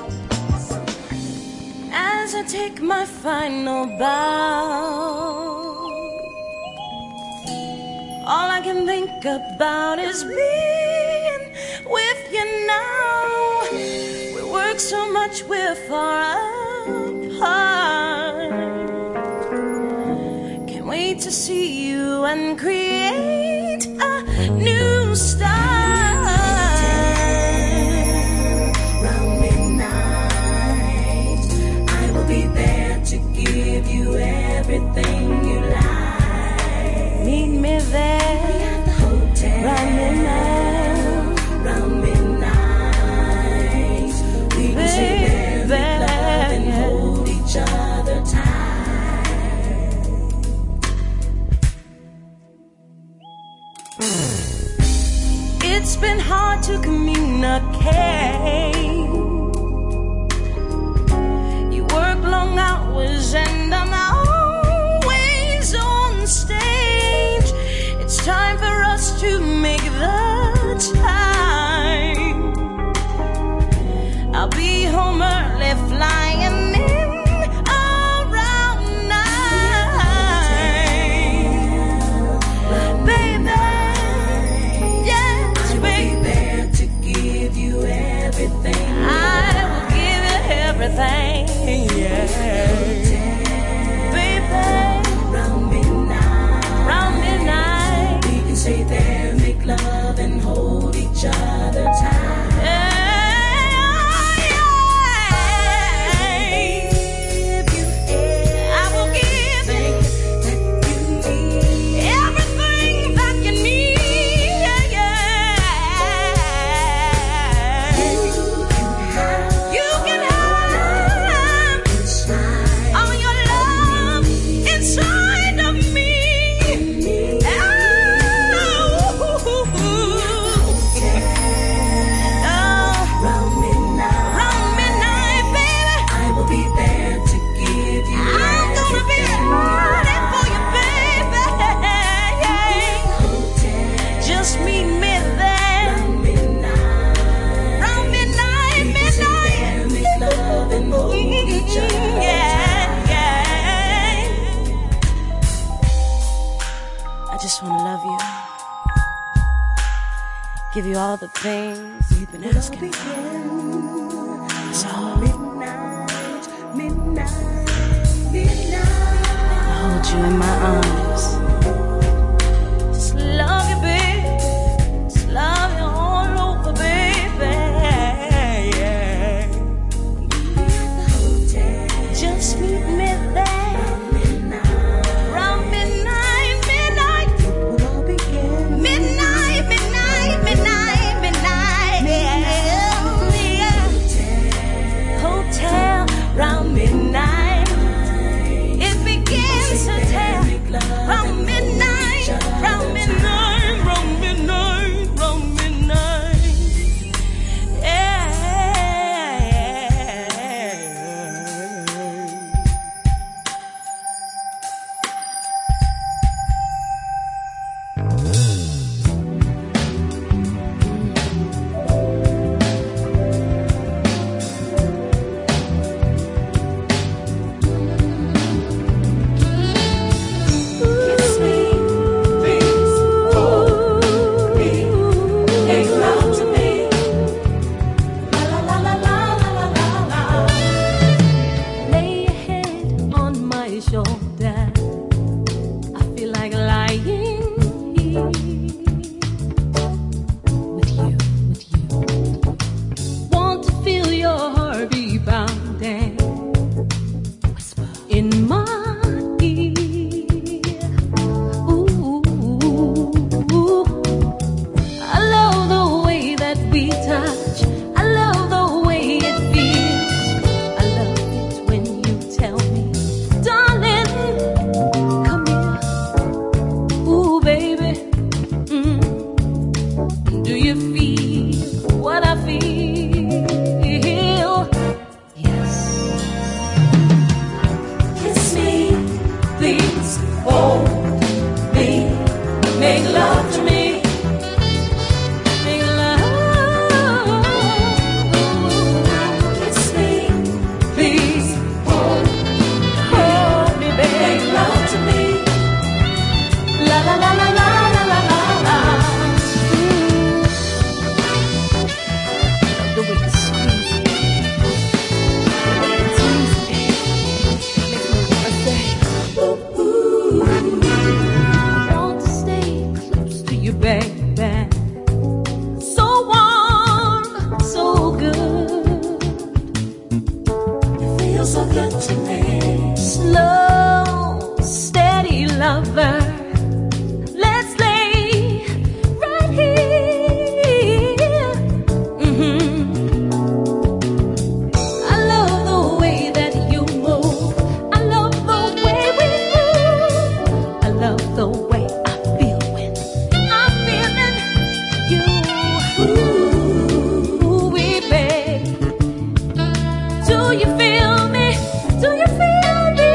Radio.
As I take my final bow, all I can think about is being with you now. We work so much, we're far apart. Can't wait to see you and create a new start.
Round midnight, I will be there to give you everything you like.
Meet me there
at the hotel.
round midnight.
Round midnight, we can say very love and hold each other tight.
It's been hard to communicate. You work long hours and I'm always on stage. It's time for us to make the time. I'll be home early, flying in around 9. Baby, yes, baby,
to give you everything.
I will give you everything, yeah. Baby,
Round midnight,
we
can stay there, make love and hold each other tight.
I will give you everything that you need, You can have all your love inside of me.
Round
midnight, baby,
I will be there to give you
I'm gonna be ready for you, baby. Just meet me there. Round midnight,
make love and hold each other
yeah. I just wanna love you. Give you all the things you've been asking for. That's all.
midnight.
Hold you in my arms. Just love you, baby. Just love you all over, baby. Yeah. Just meet me there. Round midnight.
We'll all begin.
Midnight. Yeah. Hotel round midnight. It begins to tell. so good to me. Slow, steady lover. Let's lay right here. I love the way that you move. I love the way we move. I love the way I feel when I'm feeling you. Ooh, we babe. Do you feel me? Do you feel me?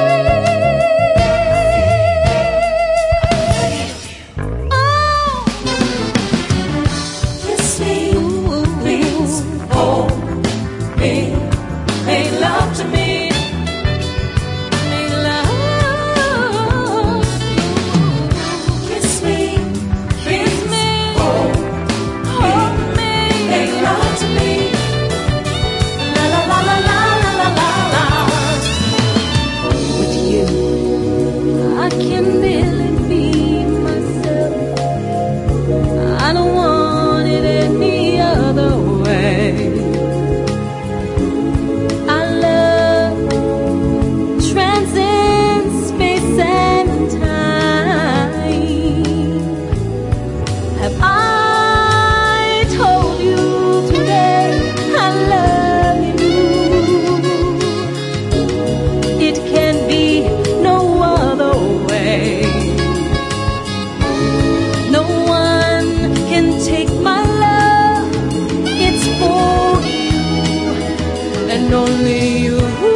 Oh, kiss me, please. Hold me, make love to me. Make love. Kiss me, kiss me. Hold me, make love to me. La la la la la la la la. With you, I can really be myself. I don't want it any other way. Our love transcends space and time. Have I told you today I love you? It can be no other way. No one can take my love. It's for you and only you.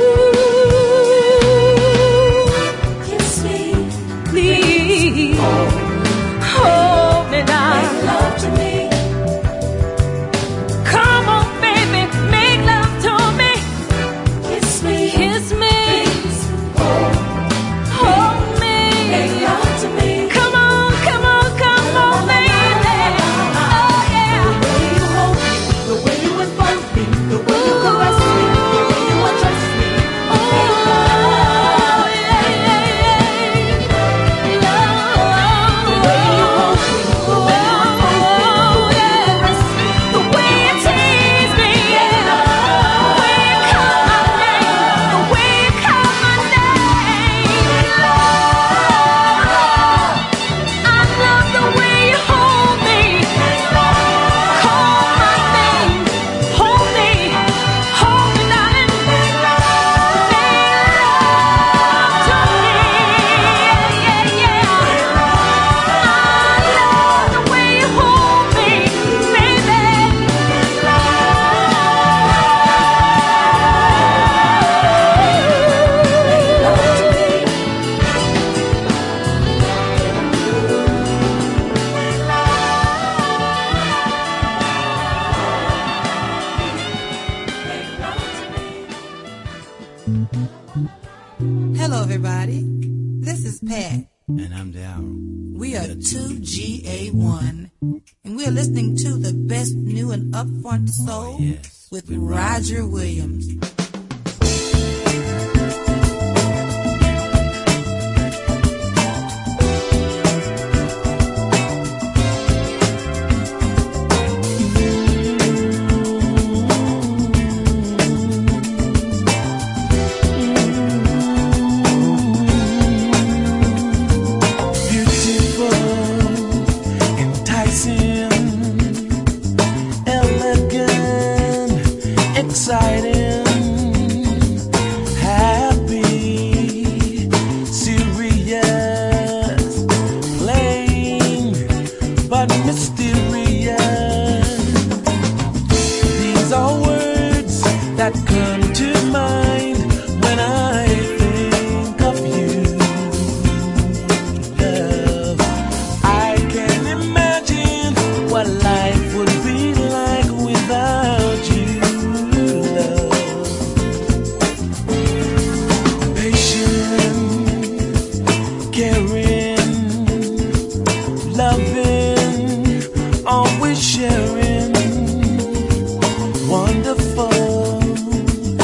Kiss me, please. Hold me now. Make love to me. Come on, baby, make love to me. Kiss me, kiss me. Hold me, make love to me. Come on, come on, come on, baby. Oh yeah. The way you hold me, the way you enfold me, the way you caress me, the way you undress me. Oh yeah, yeah, yeah. Love. The way you hold me, the way you enfold me, the way you caress me, the way you tease me. Yeah. The way you call my name, the way you call my name. Love. I love the way you hold me. Call my name. Hold me, darling. Make love to me. Yeah, yeah, yeah. I love the way you hold me, baby.
Hello, everybody. This is Pat.
And I'm Daryl.
We are 2GA1, and we are listening to the best new and upfront soul with Roger Williams.
Beautiful, enticing, elegant, exciting, happy, serious, plain, but mysterious. These are words that come to mind when I think of you. Love, I can imagine what life would be like without you. Love, patient, caring, loving, always sharing, wonderful,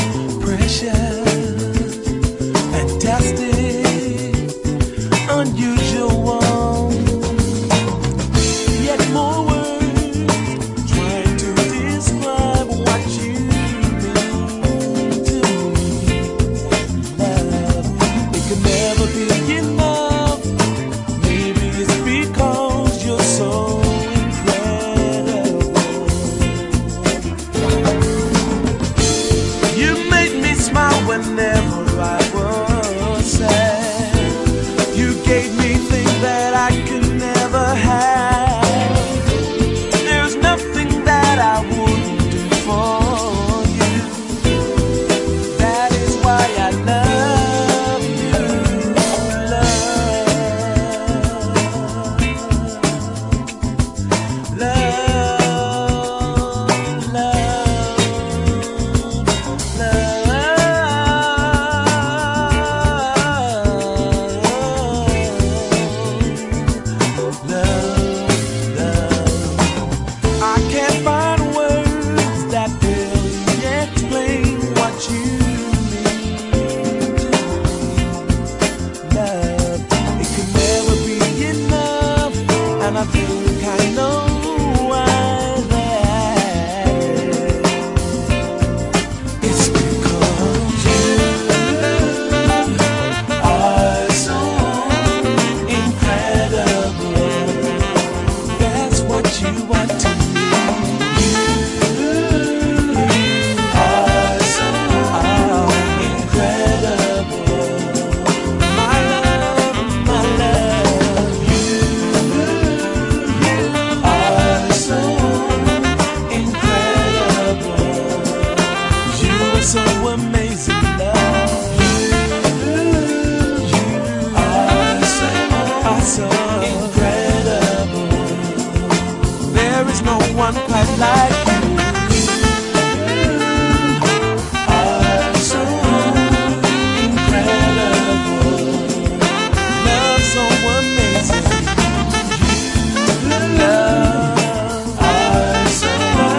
like you are so incredible. Love so amazing. Love are so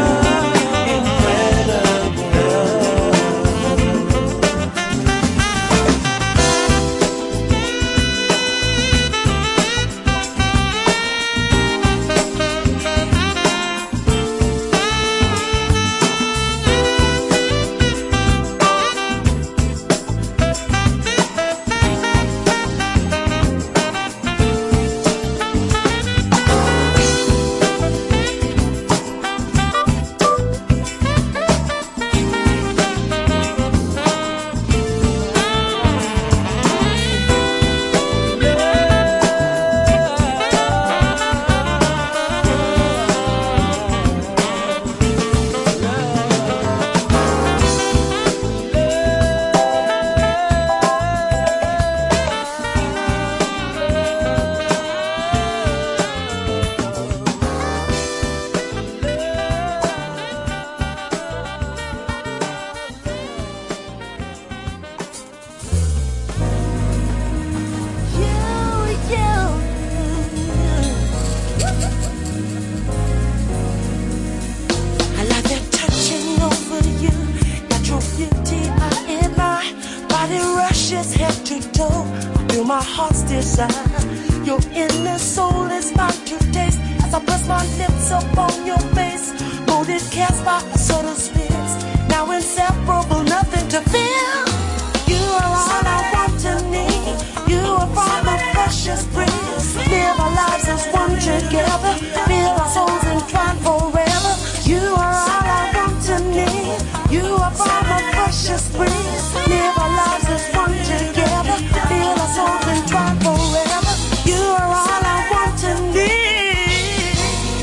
I like that touching over you. Natural beauty I admire. Body rushes head to toe. I feel my heart's desire. Your inner soul is mine to taste. As I press my lips upon your face, molded cast by a subtle spins. Now inseparable, nothing to feel. You are all I want to need. You are from the precious breeze. Live our lives as one together. Feel our souls entwined forever. You are all I want to need. You are from the precious breeze. Live our lives as one together. Feel our souls entwined forever. You are all I want to need.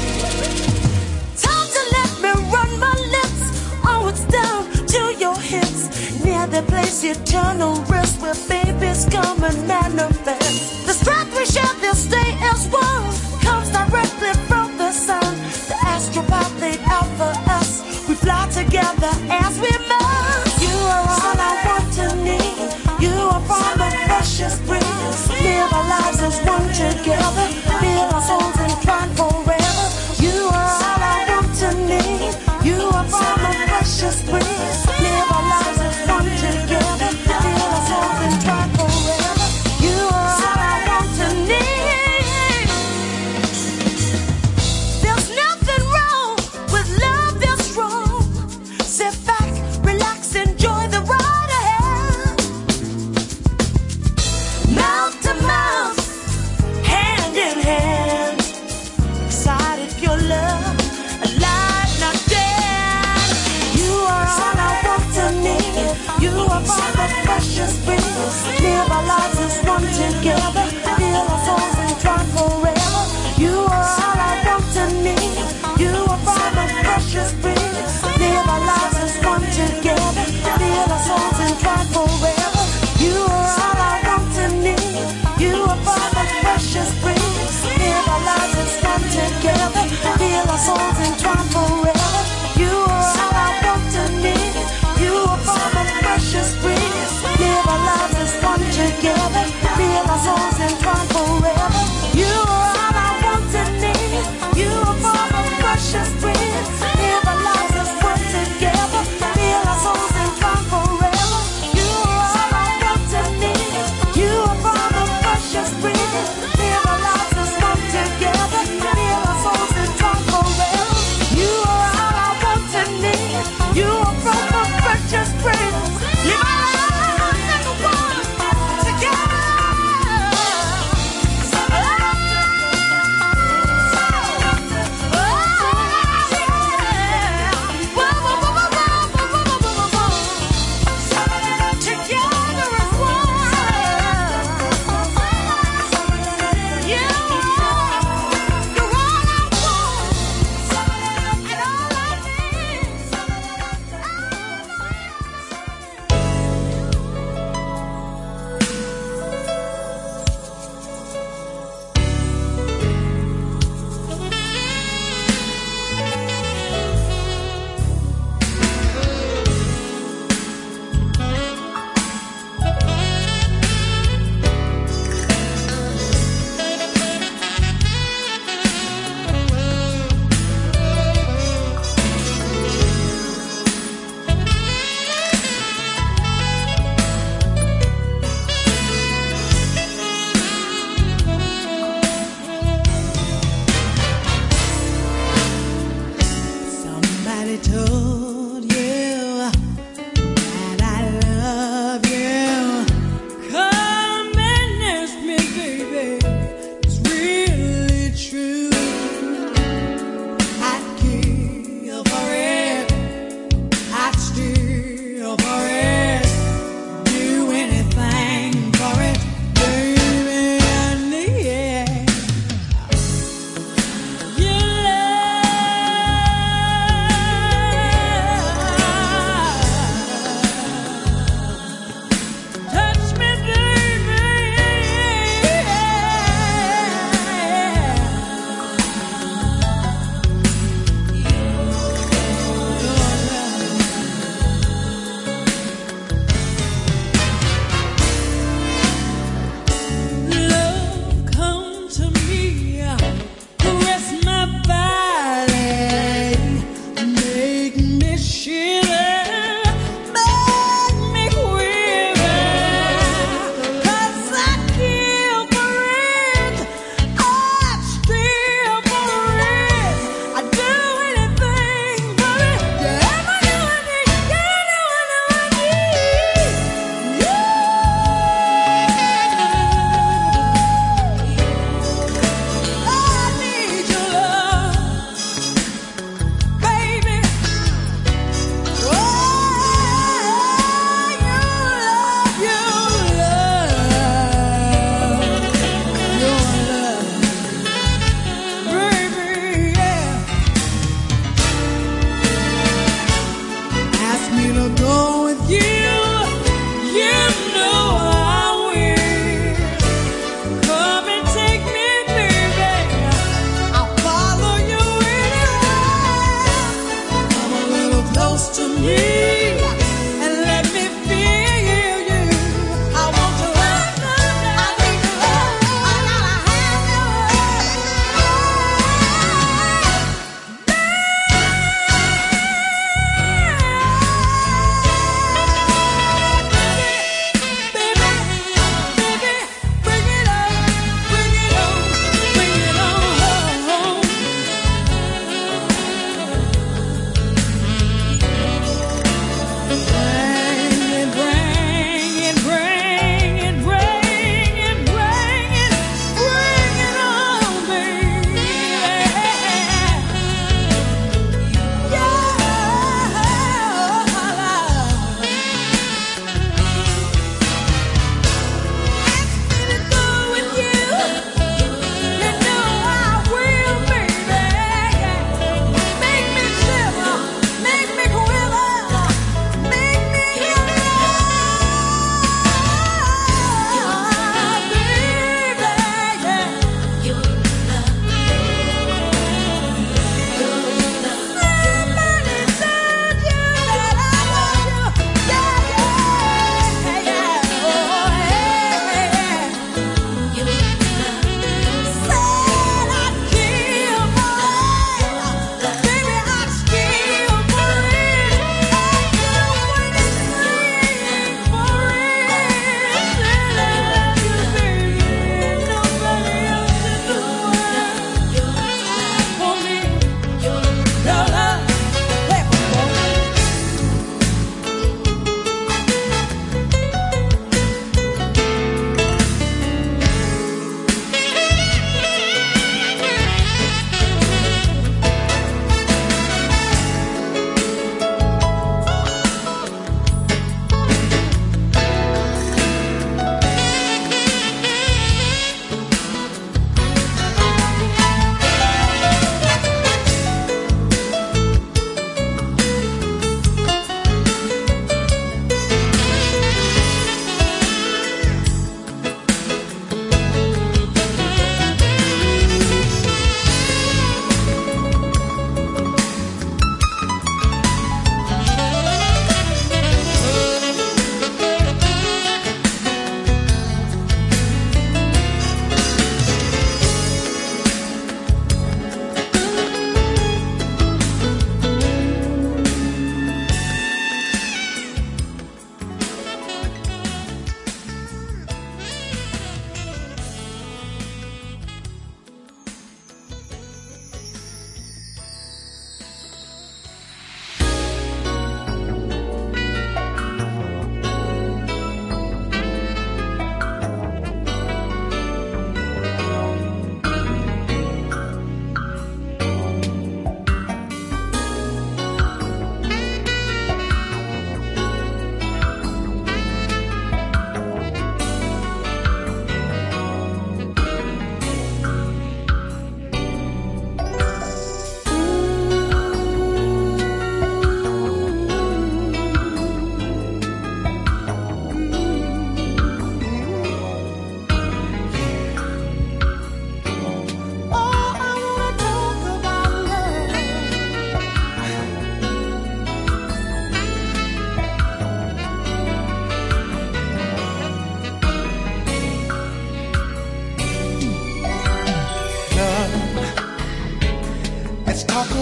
Time to let me run my lips. Oh, it's down to your hips. Near the place eternal rest where babies come and manifest. The strength we share this day as one comes directly from the sun. The astropath laid out for us. We fly together as we must. You are all I want to need. You are from the precious breeze. Live our lives as one together. Feel our souls entwined forever. You are all I want to need. You are from the precious breeze. Live our lives as one together. Feel our souls entwined forever. You are all I want to need. There's nothing wrong with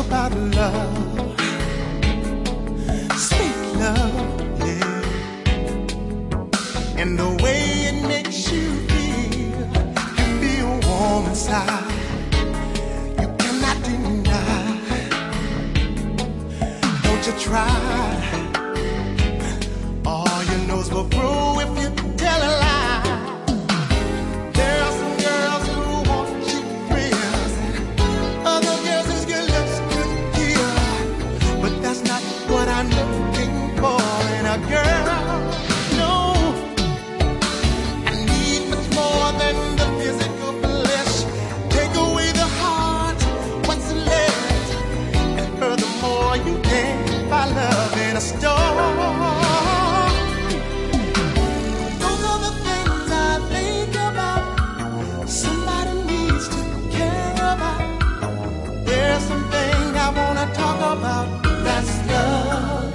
about love, sweet love, yeah, and the way it makes you feel warm inside. You cannot deny. Don't you try. All your nose will grow if you tell a lie. There are some girls who want cheap thrills, and other girls whose good looks could kill. But that's not what I'm looking for in a girl. No, I need much more than the physical flesh. Take away the heart, what's left? And furthermore, you can't buy love in a store. Those are the things I think about. Somebody needs to care about. There's something I wanna talk about. That's love.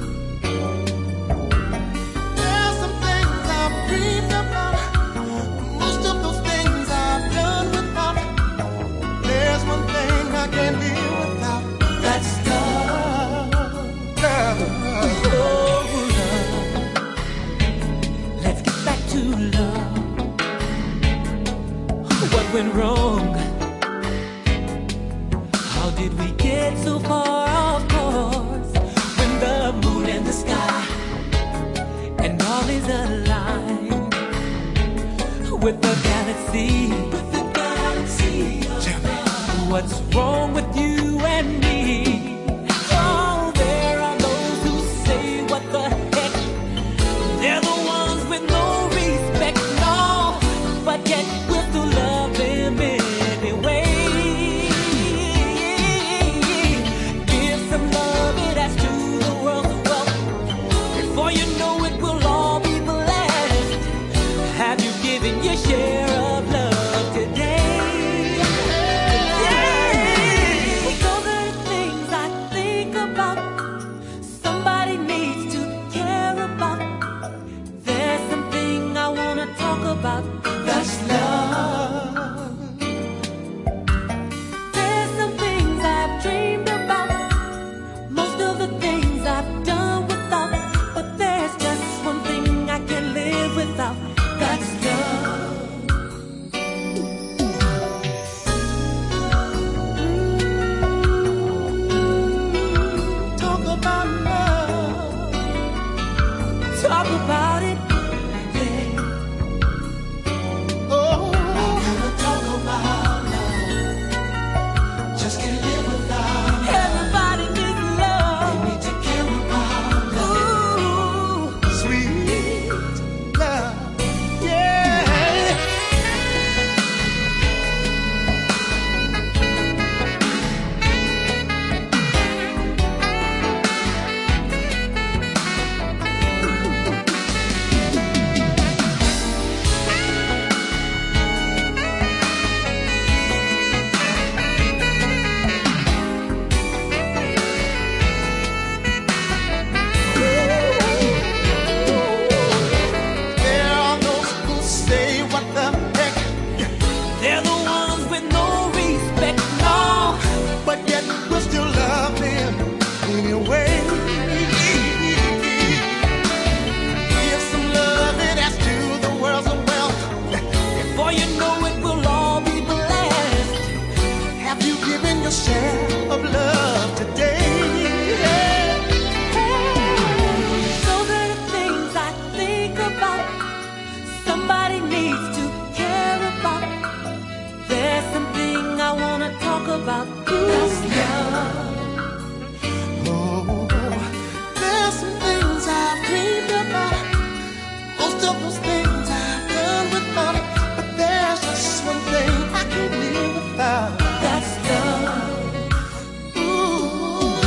There's some things I've dreamed about. Most of those things I've done without. There's one thing I can't live without. That's love. Love.
Oh, love. Let's get back to love. What went wrong? How did we get so far? Of course, when the moon and the sky and all is aligned with the galaxy. Tell me, what's wrong with you and me? Oh, there are those who say, what the heck? They're the ones with no respect, no, but yet we'll still love them anyway. Give some love, it adds to the world's wealth. Before you know it, we'll all be blessed. Have you given your share of love today? Those are the things I think about. Somebody needs to care about. There's something I wanna talk about. That's love. There's some things I've dreamed about. Most of the things I've done without. But there's just one thing I can't live without. That's love.
Talk about love.
Talk about it.
Oh, I gotta talk about love. Just can't live without love.
Everybody needs love.
They need to care about love.
Ooh.
Sweet love. Yeah. There are those who say, what the heck?
They're the ones with no respect, no.
But yet we'll still love them anyway. Give some love, it adds to the world's wealth.
Before you know it, we'll all be blessed.
Have you given your share of love today?
Those are the things I think about. Somebody needs to care about. There's something I wanna talk about. That's love.
Oh, there's some things I've dreamed about. Most of those things I've done without it. But there's just one thing I can't live without.
That's love.
Ooh,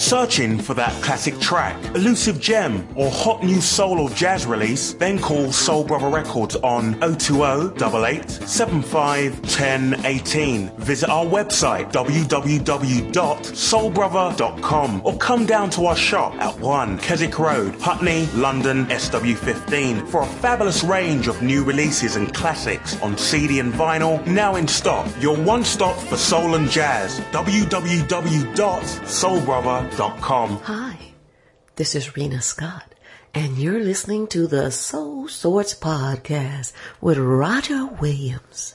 searching for that classic track, elusive gem, or hot new soul or jazz release, then call Soul Brother Records on 020-88-75-1018. Visit our website www.soulbrother.com or come down to our shop at 1 Keswick Road, Putney, London, SW15 for a fabulous range of new releases and classics on CD and vinyl, now in stock. Your one stop for soul and jazz. www.soulbrother.com.
Hi, this is Rena Scott, and you're listening to the Soul Sorts Podcast with Roger Williams.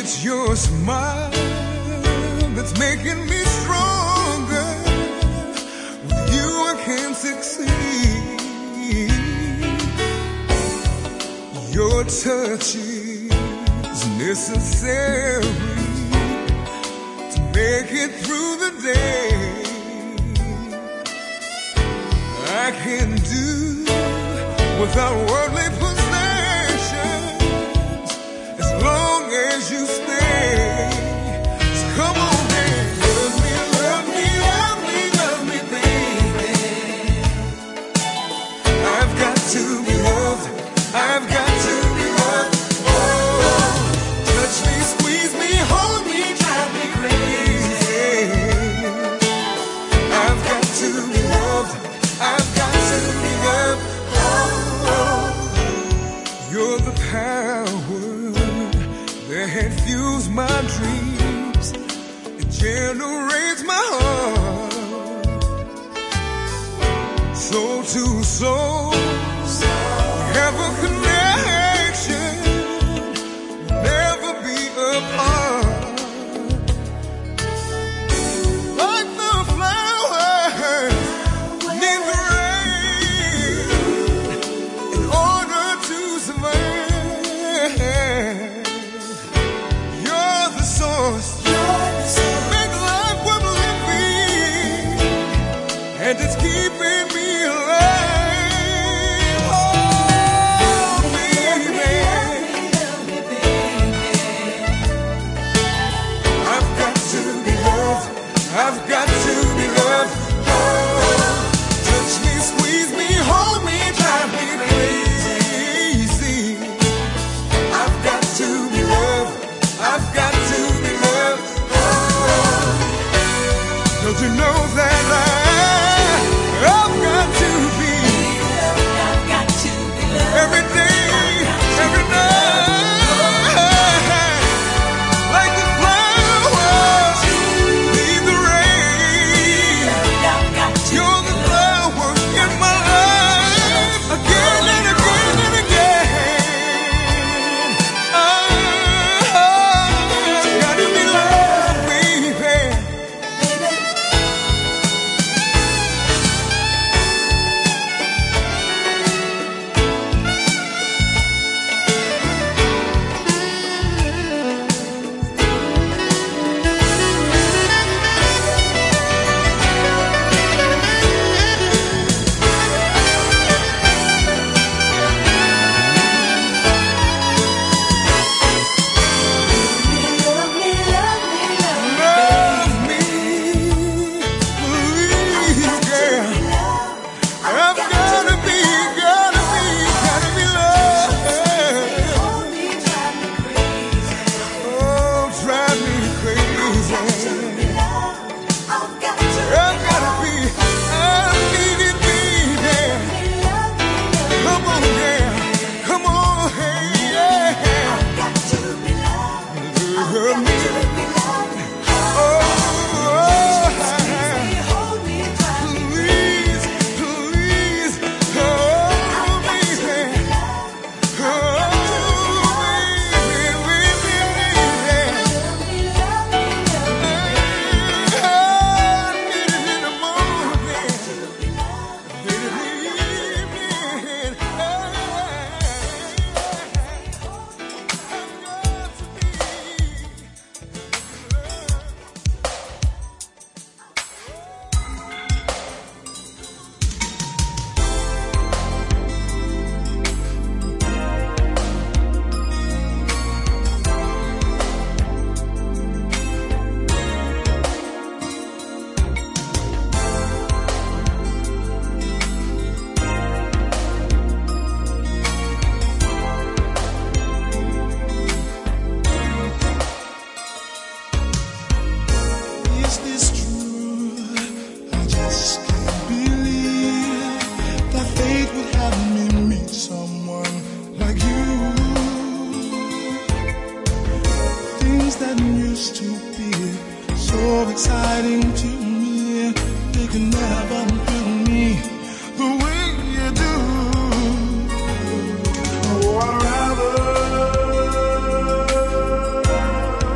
It's your smile that's making me stronger. With you I can succeed. Your touch is necessary to make it through the day. I can do without worldly possessions as long as you stay. So come on, man, love me, love me, love me, love me, baby. I've got to be loved. I've got to be loved. Oh, touch me, squeeze me, hold me, drive me crazy. I've got to be loved. I've got to be loved. Oh, you're the power that fuels my dreams and generates my heart. Soul to soul, have a connection, never be apart. Like the flowers need the rain in order to survive. You're the source, make life worth living, and it's keeping me alive. Oh, baby, I've got to be loved. I've got to be loved. Oh, touch me, squeeze me, hold me, drive me crazy. I've got to be loved. I've got to be loved. Oh, don't you know that I've got to be every day, every night, like the flowers need the rain. You're the flower in my life, again and again and again. I've got to be loved, baby. Love me, please, girl. I've gotta be loved. Oh, drive me crazy. I've gotta be, I need it, baby. Come on, girl, come on, hey, yeah. Love me. Oh, please, please, oh, baby. Oh, baby, baby, baby. I need it in the morning. Is this true? I just can't believe that fate would have me meet someone like you. Things that used to be so exciting to me, they can never thrill me the way you do. Oh, I'd rather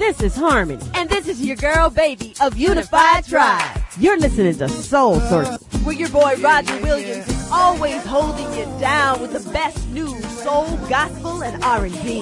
This is Harmony.
And this is your girl, Baby, of Unified Tribe.
You're listening to Soul Source.
Where your boy Roger Williams is always holding you down with the best new soul, gospel, and R&B.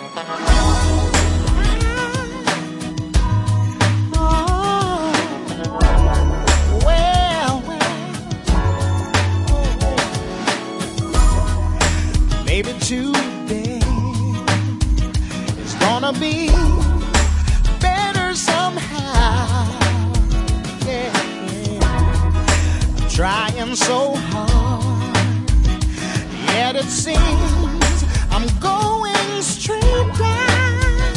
Maybe today is gonna be better somehow. Yeah, I'm trying so hard, yet it seems I'm going straight down.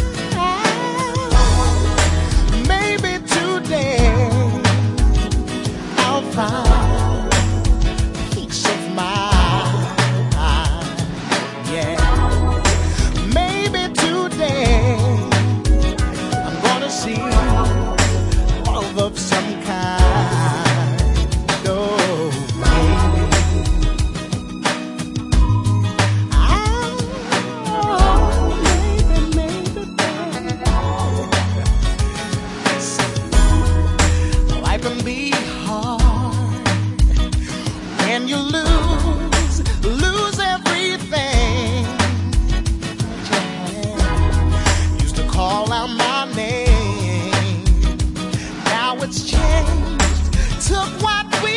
Maybe today I'll find peace of mind. Of some kind, oh, maybe. Life can be hard when you lose everything that you had. Used to call out my name. It's changed, took what we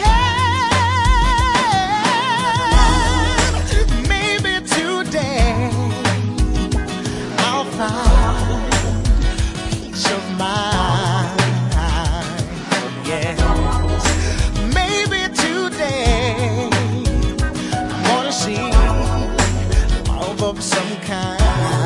had. Maybe today I'll find peace of mind. Yes, maybe today I'm gonna see love of some kind.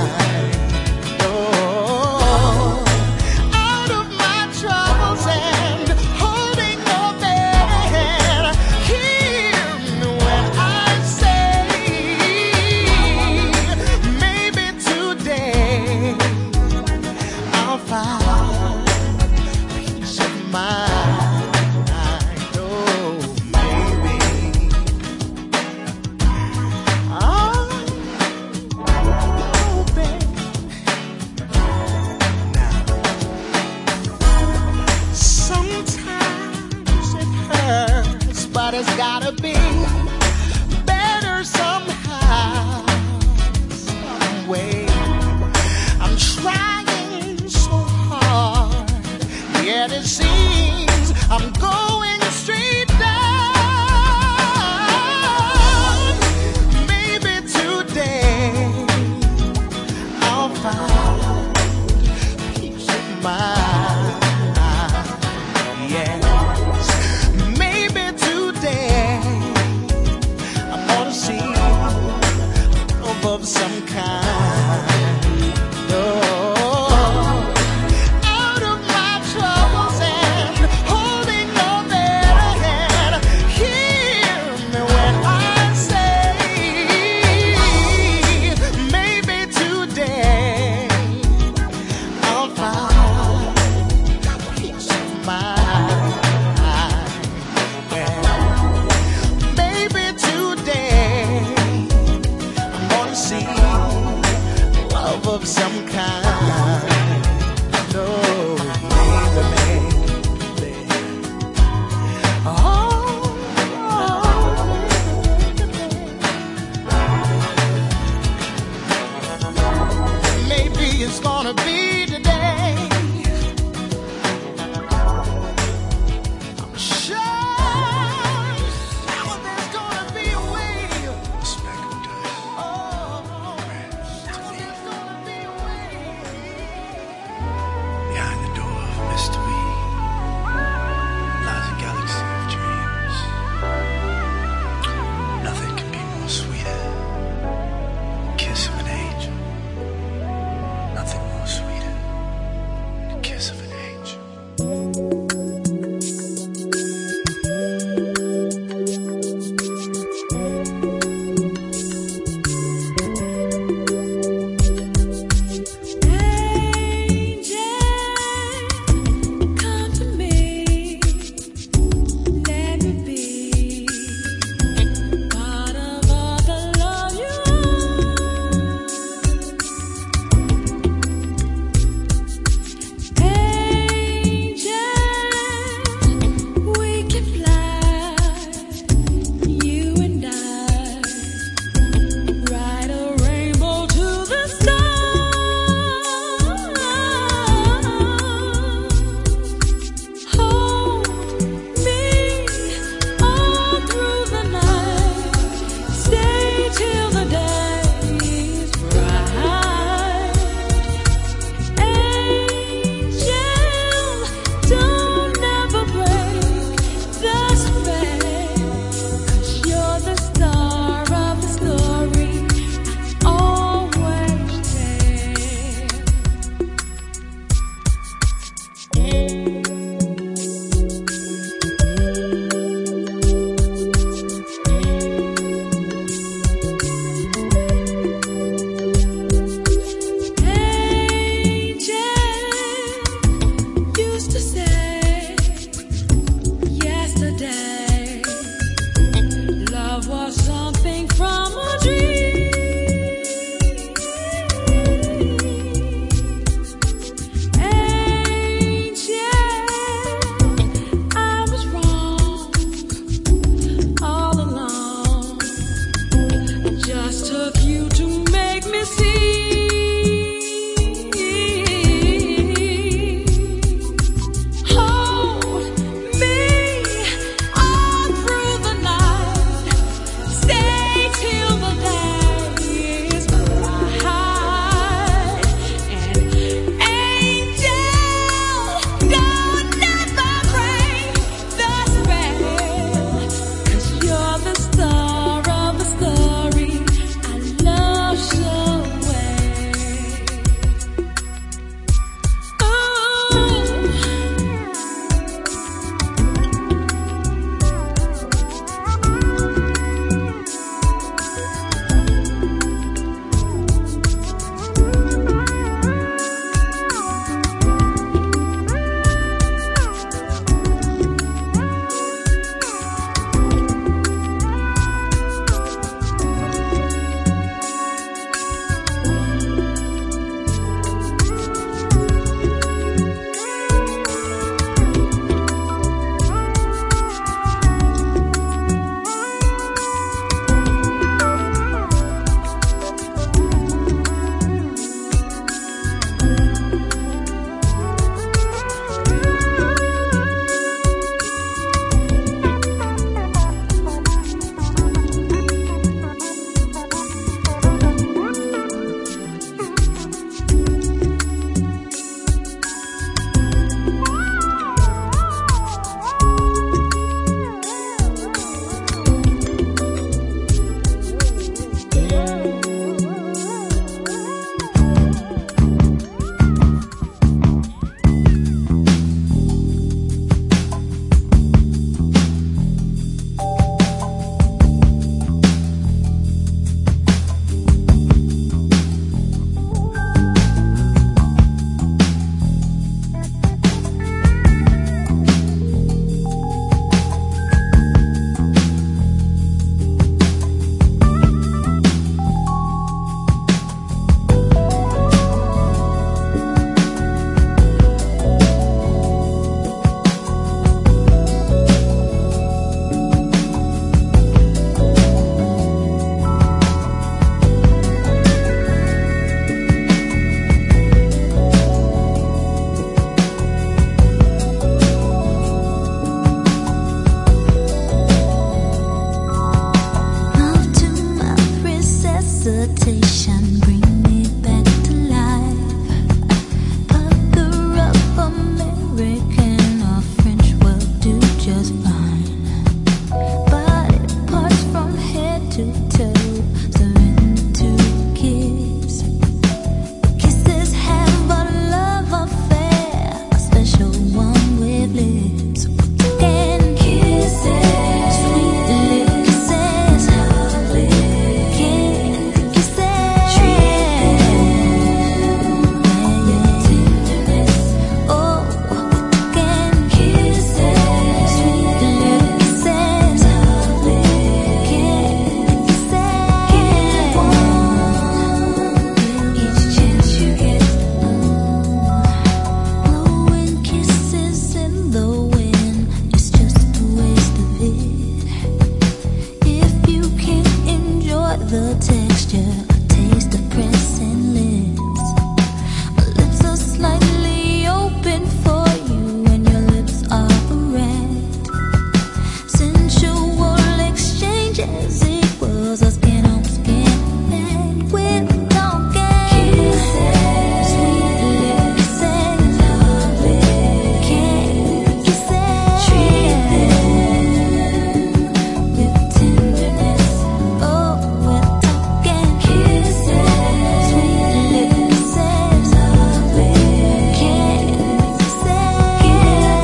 But it's gotta be better somehow, some way. I'm trying so hard, yet it seems I'm going straight down. Maybe today I'll find peace of mind. Of some kind, oh, out of my troubles and holding your better hand. Hear me when I say, maybe today I'll find peace of mind. Yeah. Maybe today see
hesitation, bring me back to life. Either of American or French will do just fine. Body parts from head to toe, surrender to a kiss. Kisses have a love affair, a special one with lips. And kisses, sweet little kisses, lovely kisses, treat them, tenderness. Oh, and kisses, sweet little kisses, lovely kisses. Give one each chance you get. Blowing kisses in the wind is just a waste of it. If you can't enjoy the texture, a taste of pressing lips. My lips are slightly open for you, and your lips are erect. Sensual exchanges equals a skin on skin and with talking. Kisses, sweet little kisses, lovely kisses, treat them with tenderness. Oh, we're talking. Kisses, sweet little kisses, lovely kisses. Give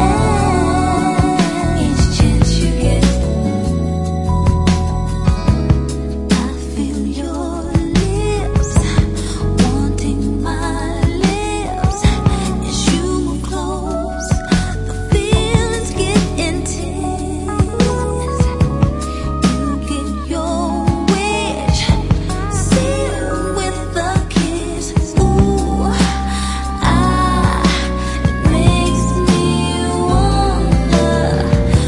one each chance you get. I feel your lips wanting my lips as you move close. The feelings get intense. You get your wish, seal with a kiss. Ooh, it makes me wanna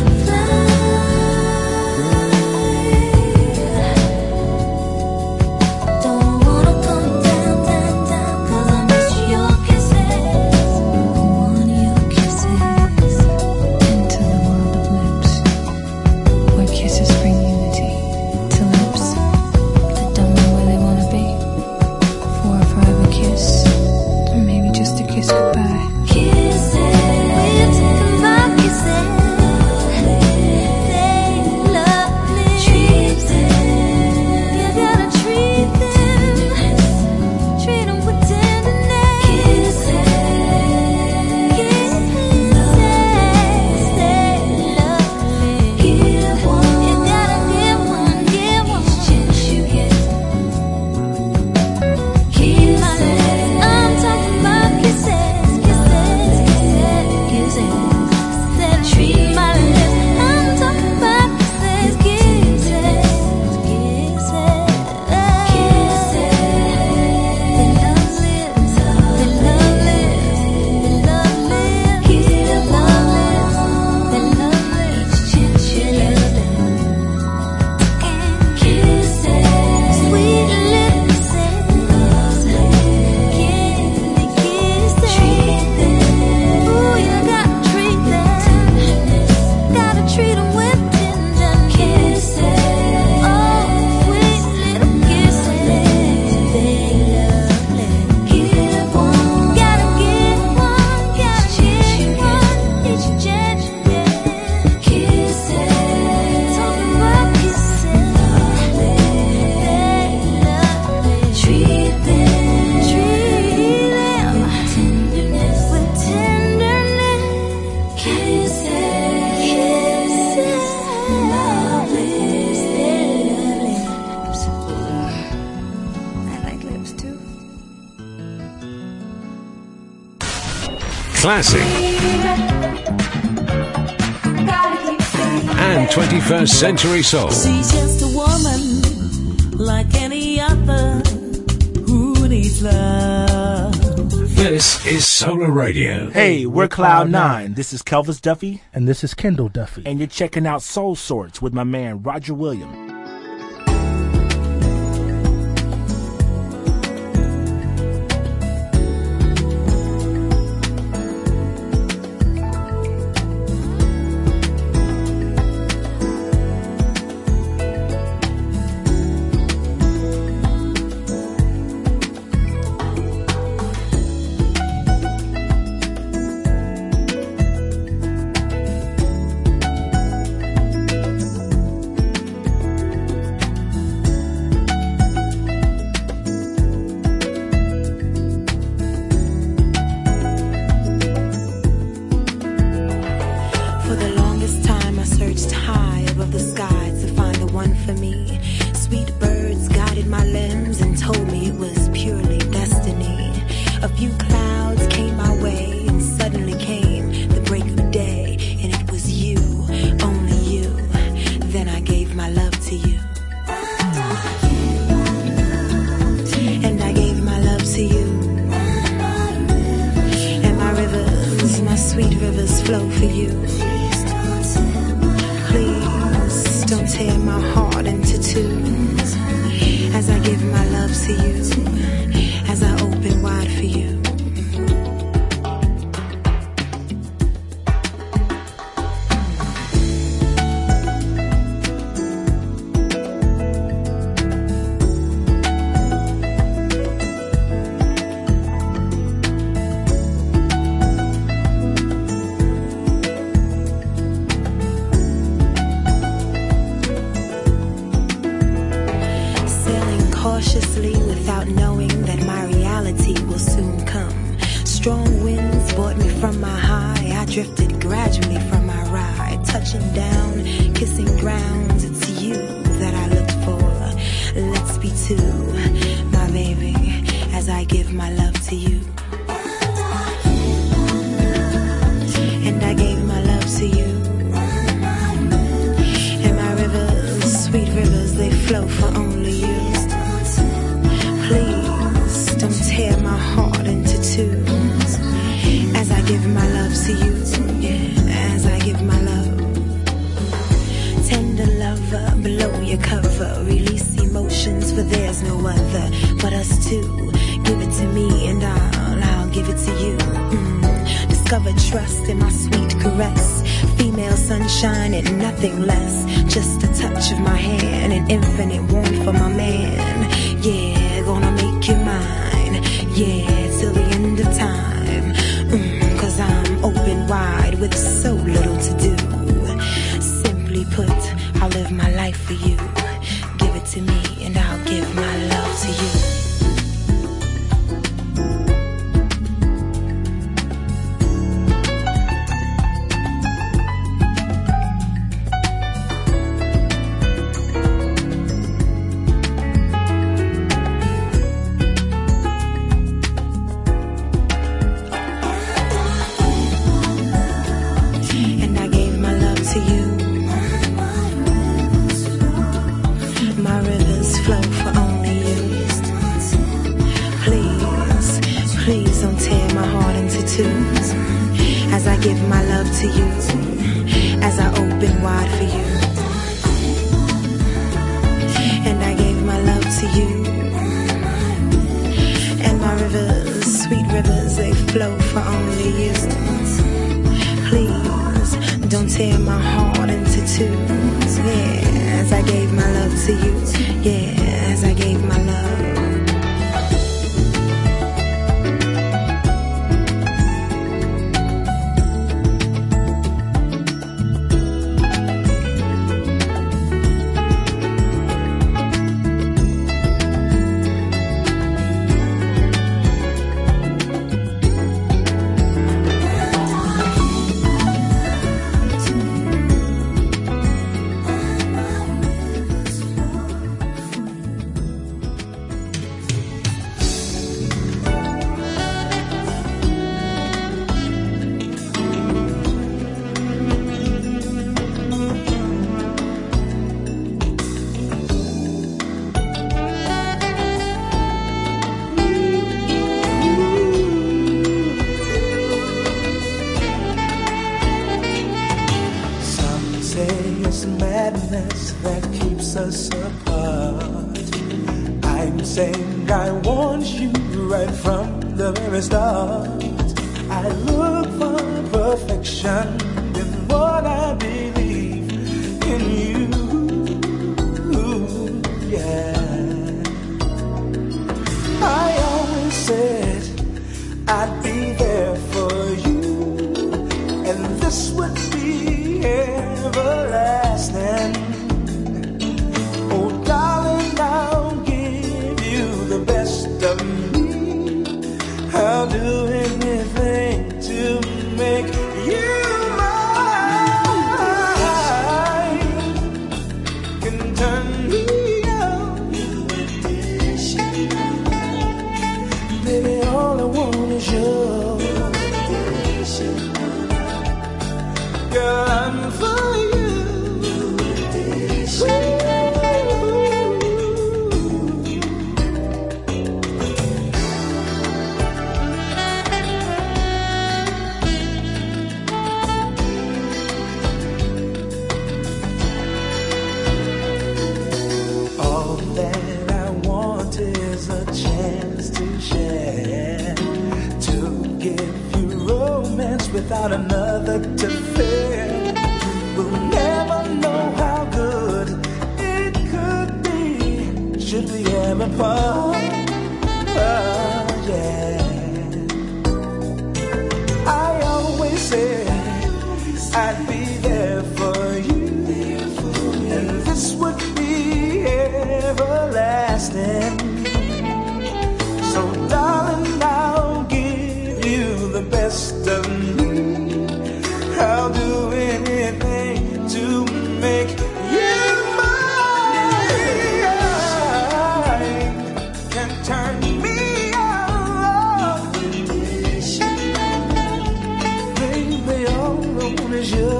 fly. Don't wanna come down, down, down, 'cause I miss your kisses. One of your kisses into the world of lips, where kisses bring unity to lips that don't know where they wanna be. For a forever kiss, or maybe just a kiss goodbye. Kisses, we're talking about kisses. They lovely. Treat them, you gotta treat them. Treat them with tenderness. Kisses, kisses, they lovely. Give one, you gotta give one each chance you get. Kisses, I'm talking about kisses, kisses, kisses, that treat my lips. I'm talking about kisses, kisses, kisses, kisses. They love lips, they love lips, they love lips, they love lips, they love lips. Chance you get. Kisses, sweet little kisses, candy kisses. Treat them, ooh, you gotta treat them, gotta treat them with tenderness. Kisses, oh, sweet little kisses, they lovely. Give one, gotta give one, gotta give one each chance you get. Kisses, talking about kisses, they lovely. Treat them with tenderness, with tenderness. Kisses, kisses, lovely, lips. I like lips too.
Classic and 21st century soul.
She's just a woman like any other who needs love.
This is Solar Radio.
Hey, we're Cloud9. This is Kelvis Duffy.
And this is Kendall Duffy.
And you're checking out Soul Sorts with my man Roger Williams.
me. Sweet birds guided my limbs and told me it was purely destiny. A few clouds came my way and suddenly came the break of day. And it was you, only you. Then I gave my love to you. And I gave my love to you. And my rivers, my sweet rivers flow for you. Please don't tear my heart into two. As I give my love to you, as I open wide for you. Cautiously without knowing that my reality will soon come. Strong winds brought me from my high. I drifted gradually from my ride. Touching down, kissing grounds. It's you that I look for. Let's be two, my baby, as I give my love to you. And I gave my love to you. And my rivers, sweet rivers, they flow for only you. Please don't tear my heart into two. As I give my love to you, yeah, as I give my love. Tender lover, below your cover, release emotions, for there's no other but us two. Give it to me and I'll give it to you. Discover trust in my sweet caress. Female sunshine and nothing less. Just a touch of my hand, an infinite warmth for my man. Yeah, gonna make you mine. Yeah, till the end of time. 'Cause I'm open wide with so little to do. Simply put, I'll live my life for you. Give it to me and I'll give my love to you. As I give my love to you, as I open wide for you. And I gave my love to you. And my rivers, sweet rivers, they flow for only you. Please don't tear my heart into two. Yeah, as I gave my love to you. Yeah, as I gave my love.
That keeps us apart. I'm saying I want you right from the very start. I look for perfection in what I believe in you. Yeah, I always said I'd be there for you, and this would be everlasting. Oh, darling, I'll give you the best of me. I'll do anything to make you mine.
without another to fill. We'll never know how good it could be should we ever part. Oh, yeah. I always said I'd be there for you, and this would be everlasting. So darling, I'll give you the best of me. I'll do anything to make you mine. Can turn me on. Baby, all I want is you.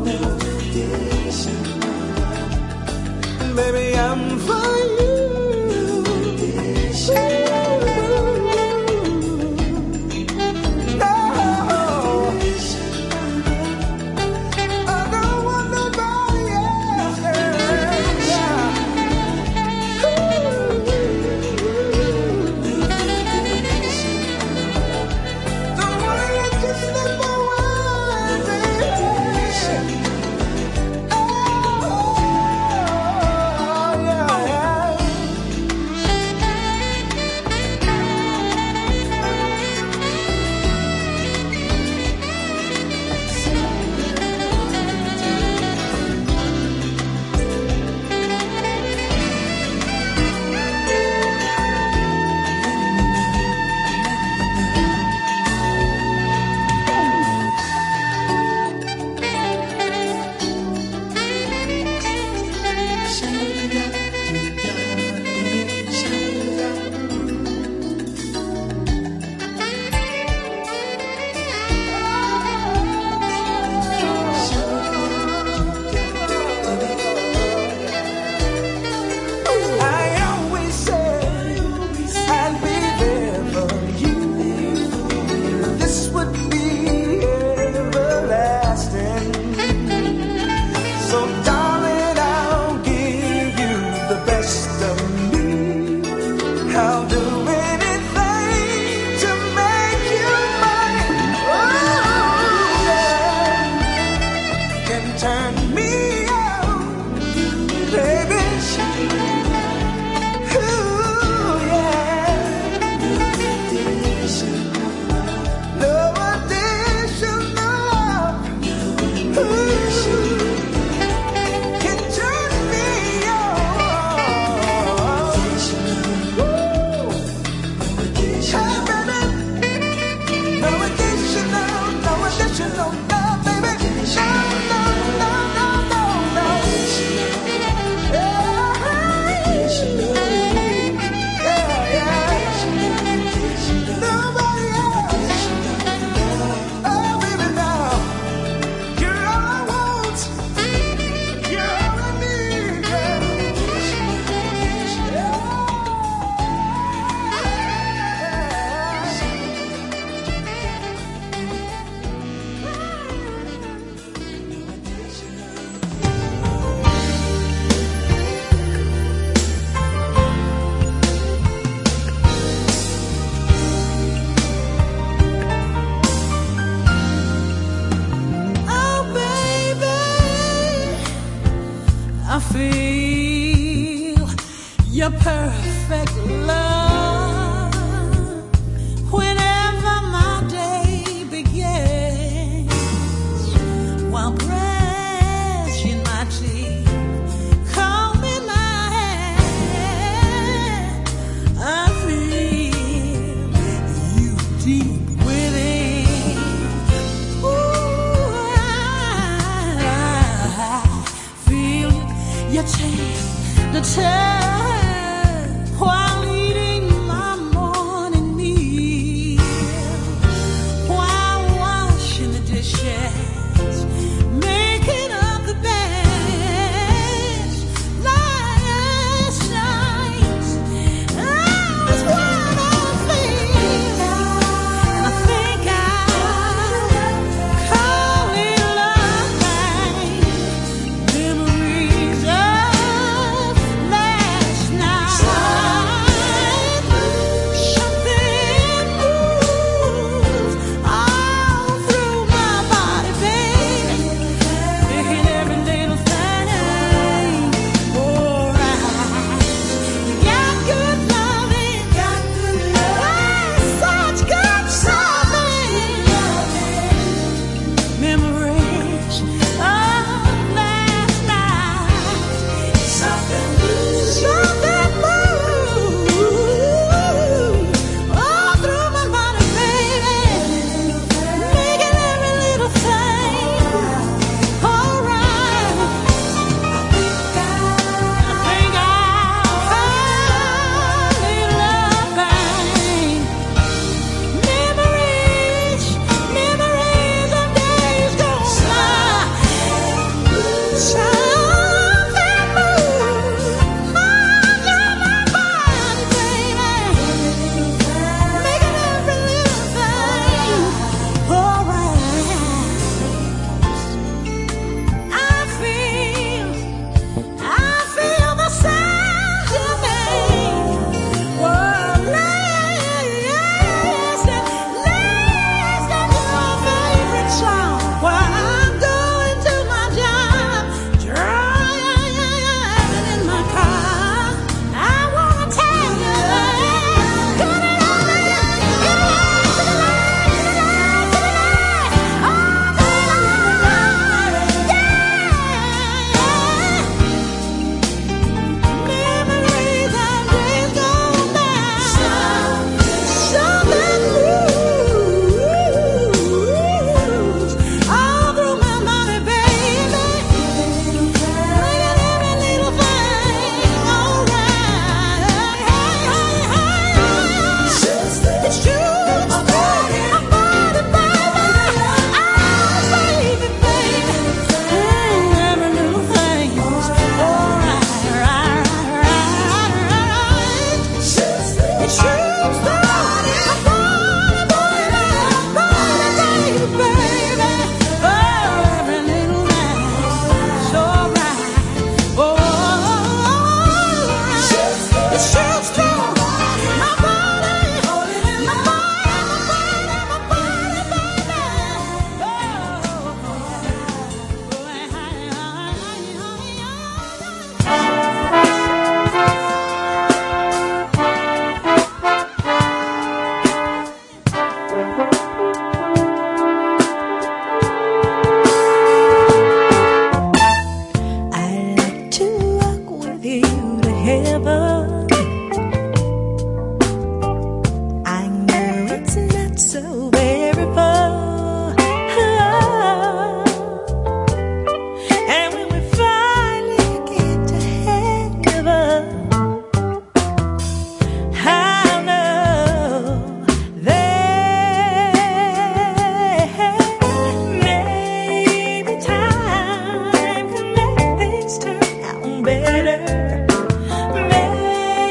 Baby, I'm for you.
I feel your perfect love whenever my day begins, while brushing my teeth, combing my hair. I feel you deep within. Ooh, I feel you take the time while leading heaven. I know it's not so very far. And when we finally get to heaven, I know that maybe time can make things turn out better. Maybe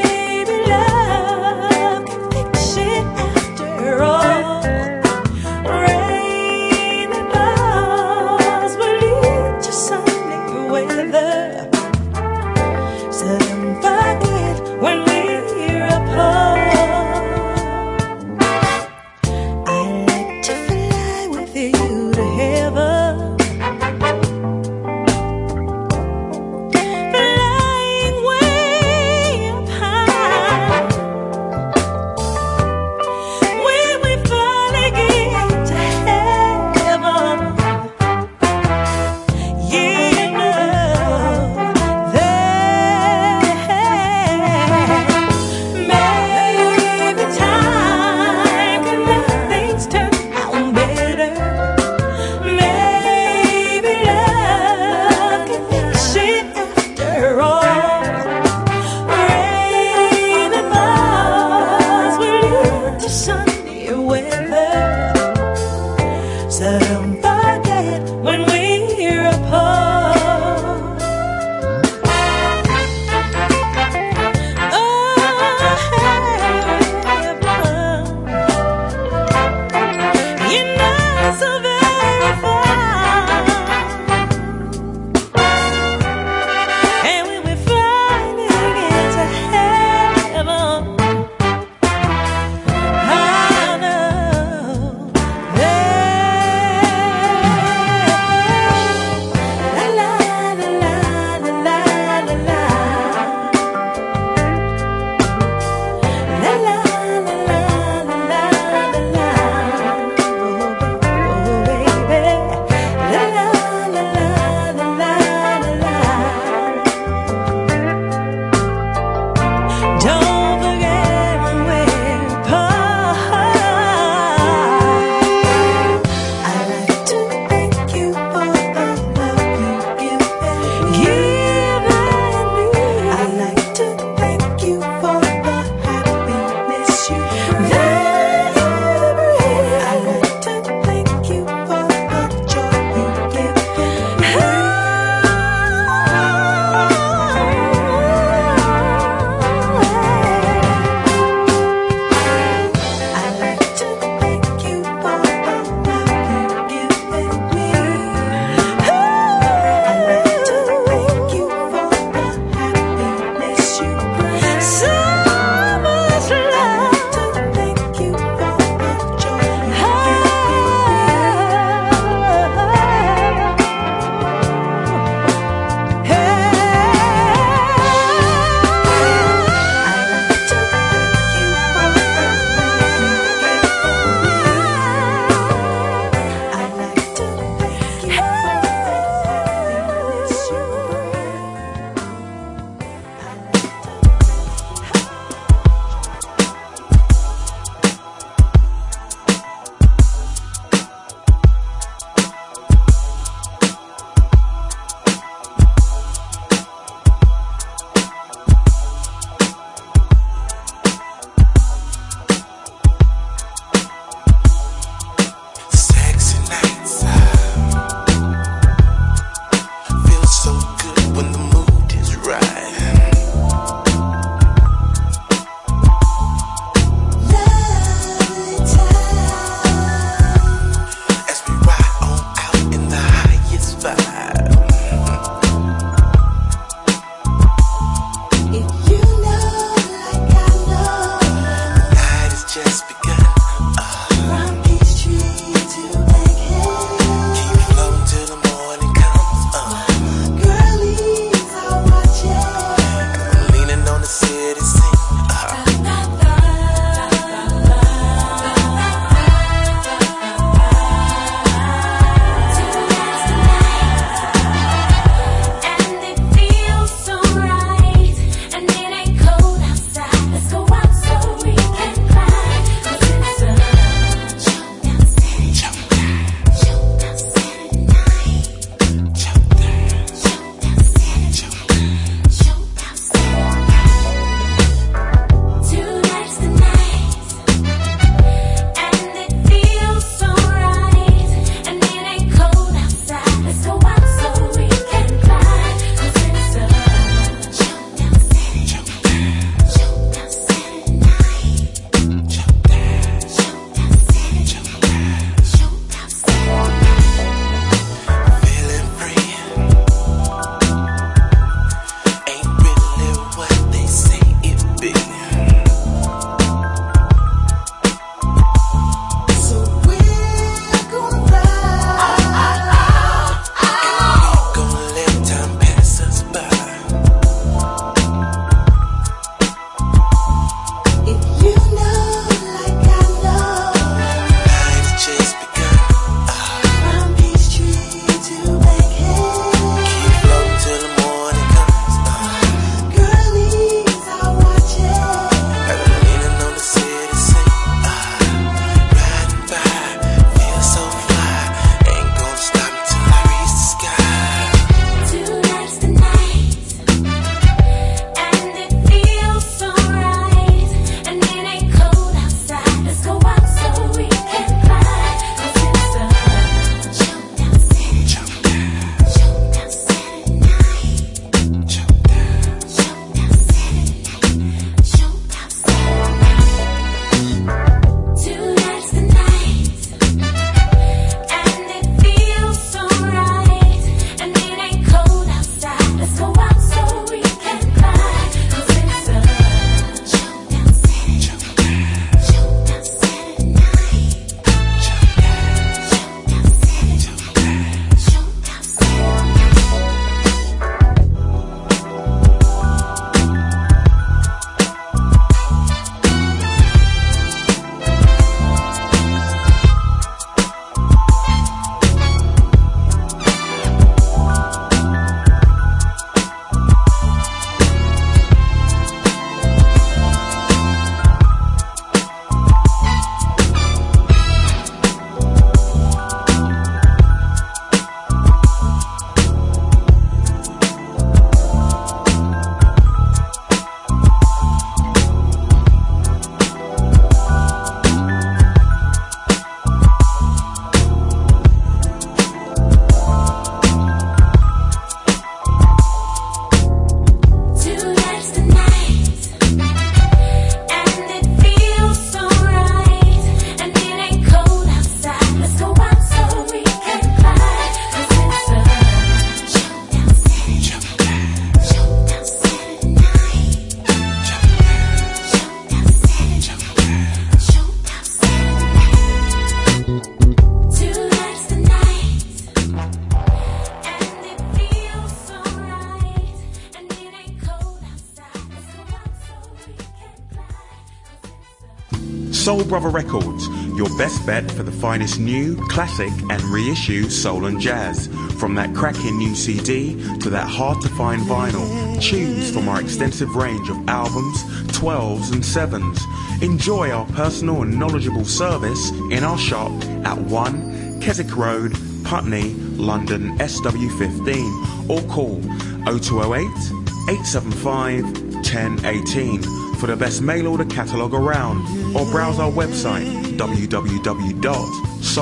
Soul Brother Records, your best bet for the finest new, classic and reissue soul and jazz. From that cracking new CD to that hard-to-find vinyl, choose from our extensive range of albums, 12s and 7s. Enjoy our personal and knowledgeable service in our shop at 1 Keswick Road, Putney, London SW15, or call 0208 875 1018 for the best mail order catalogue around, or browse our website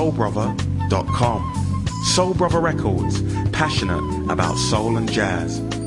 www.soulbrother.com. Soul Brother Records, passionate about soul and jazz.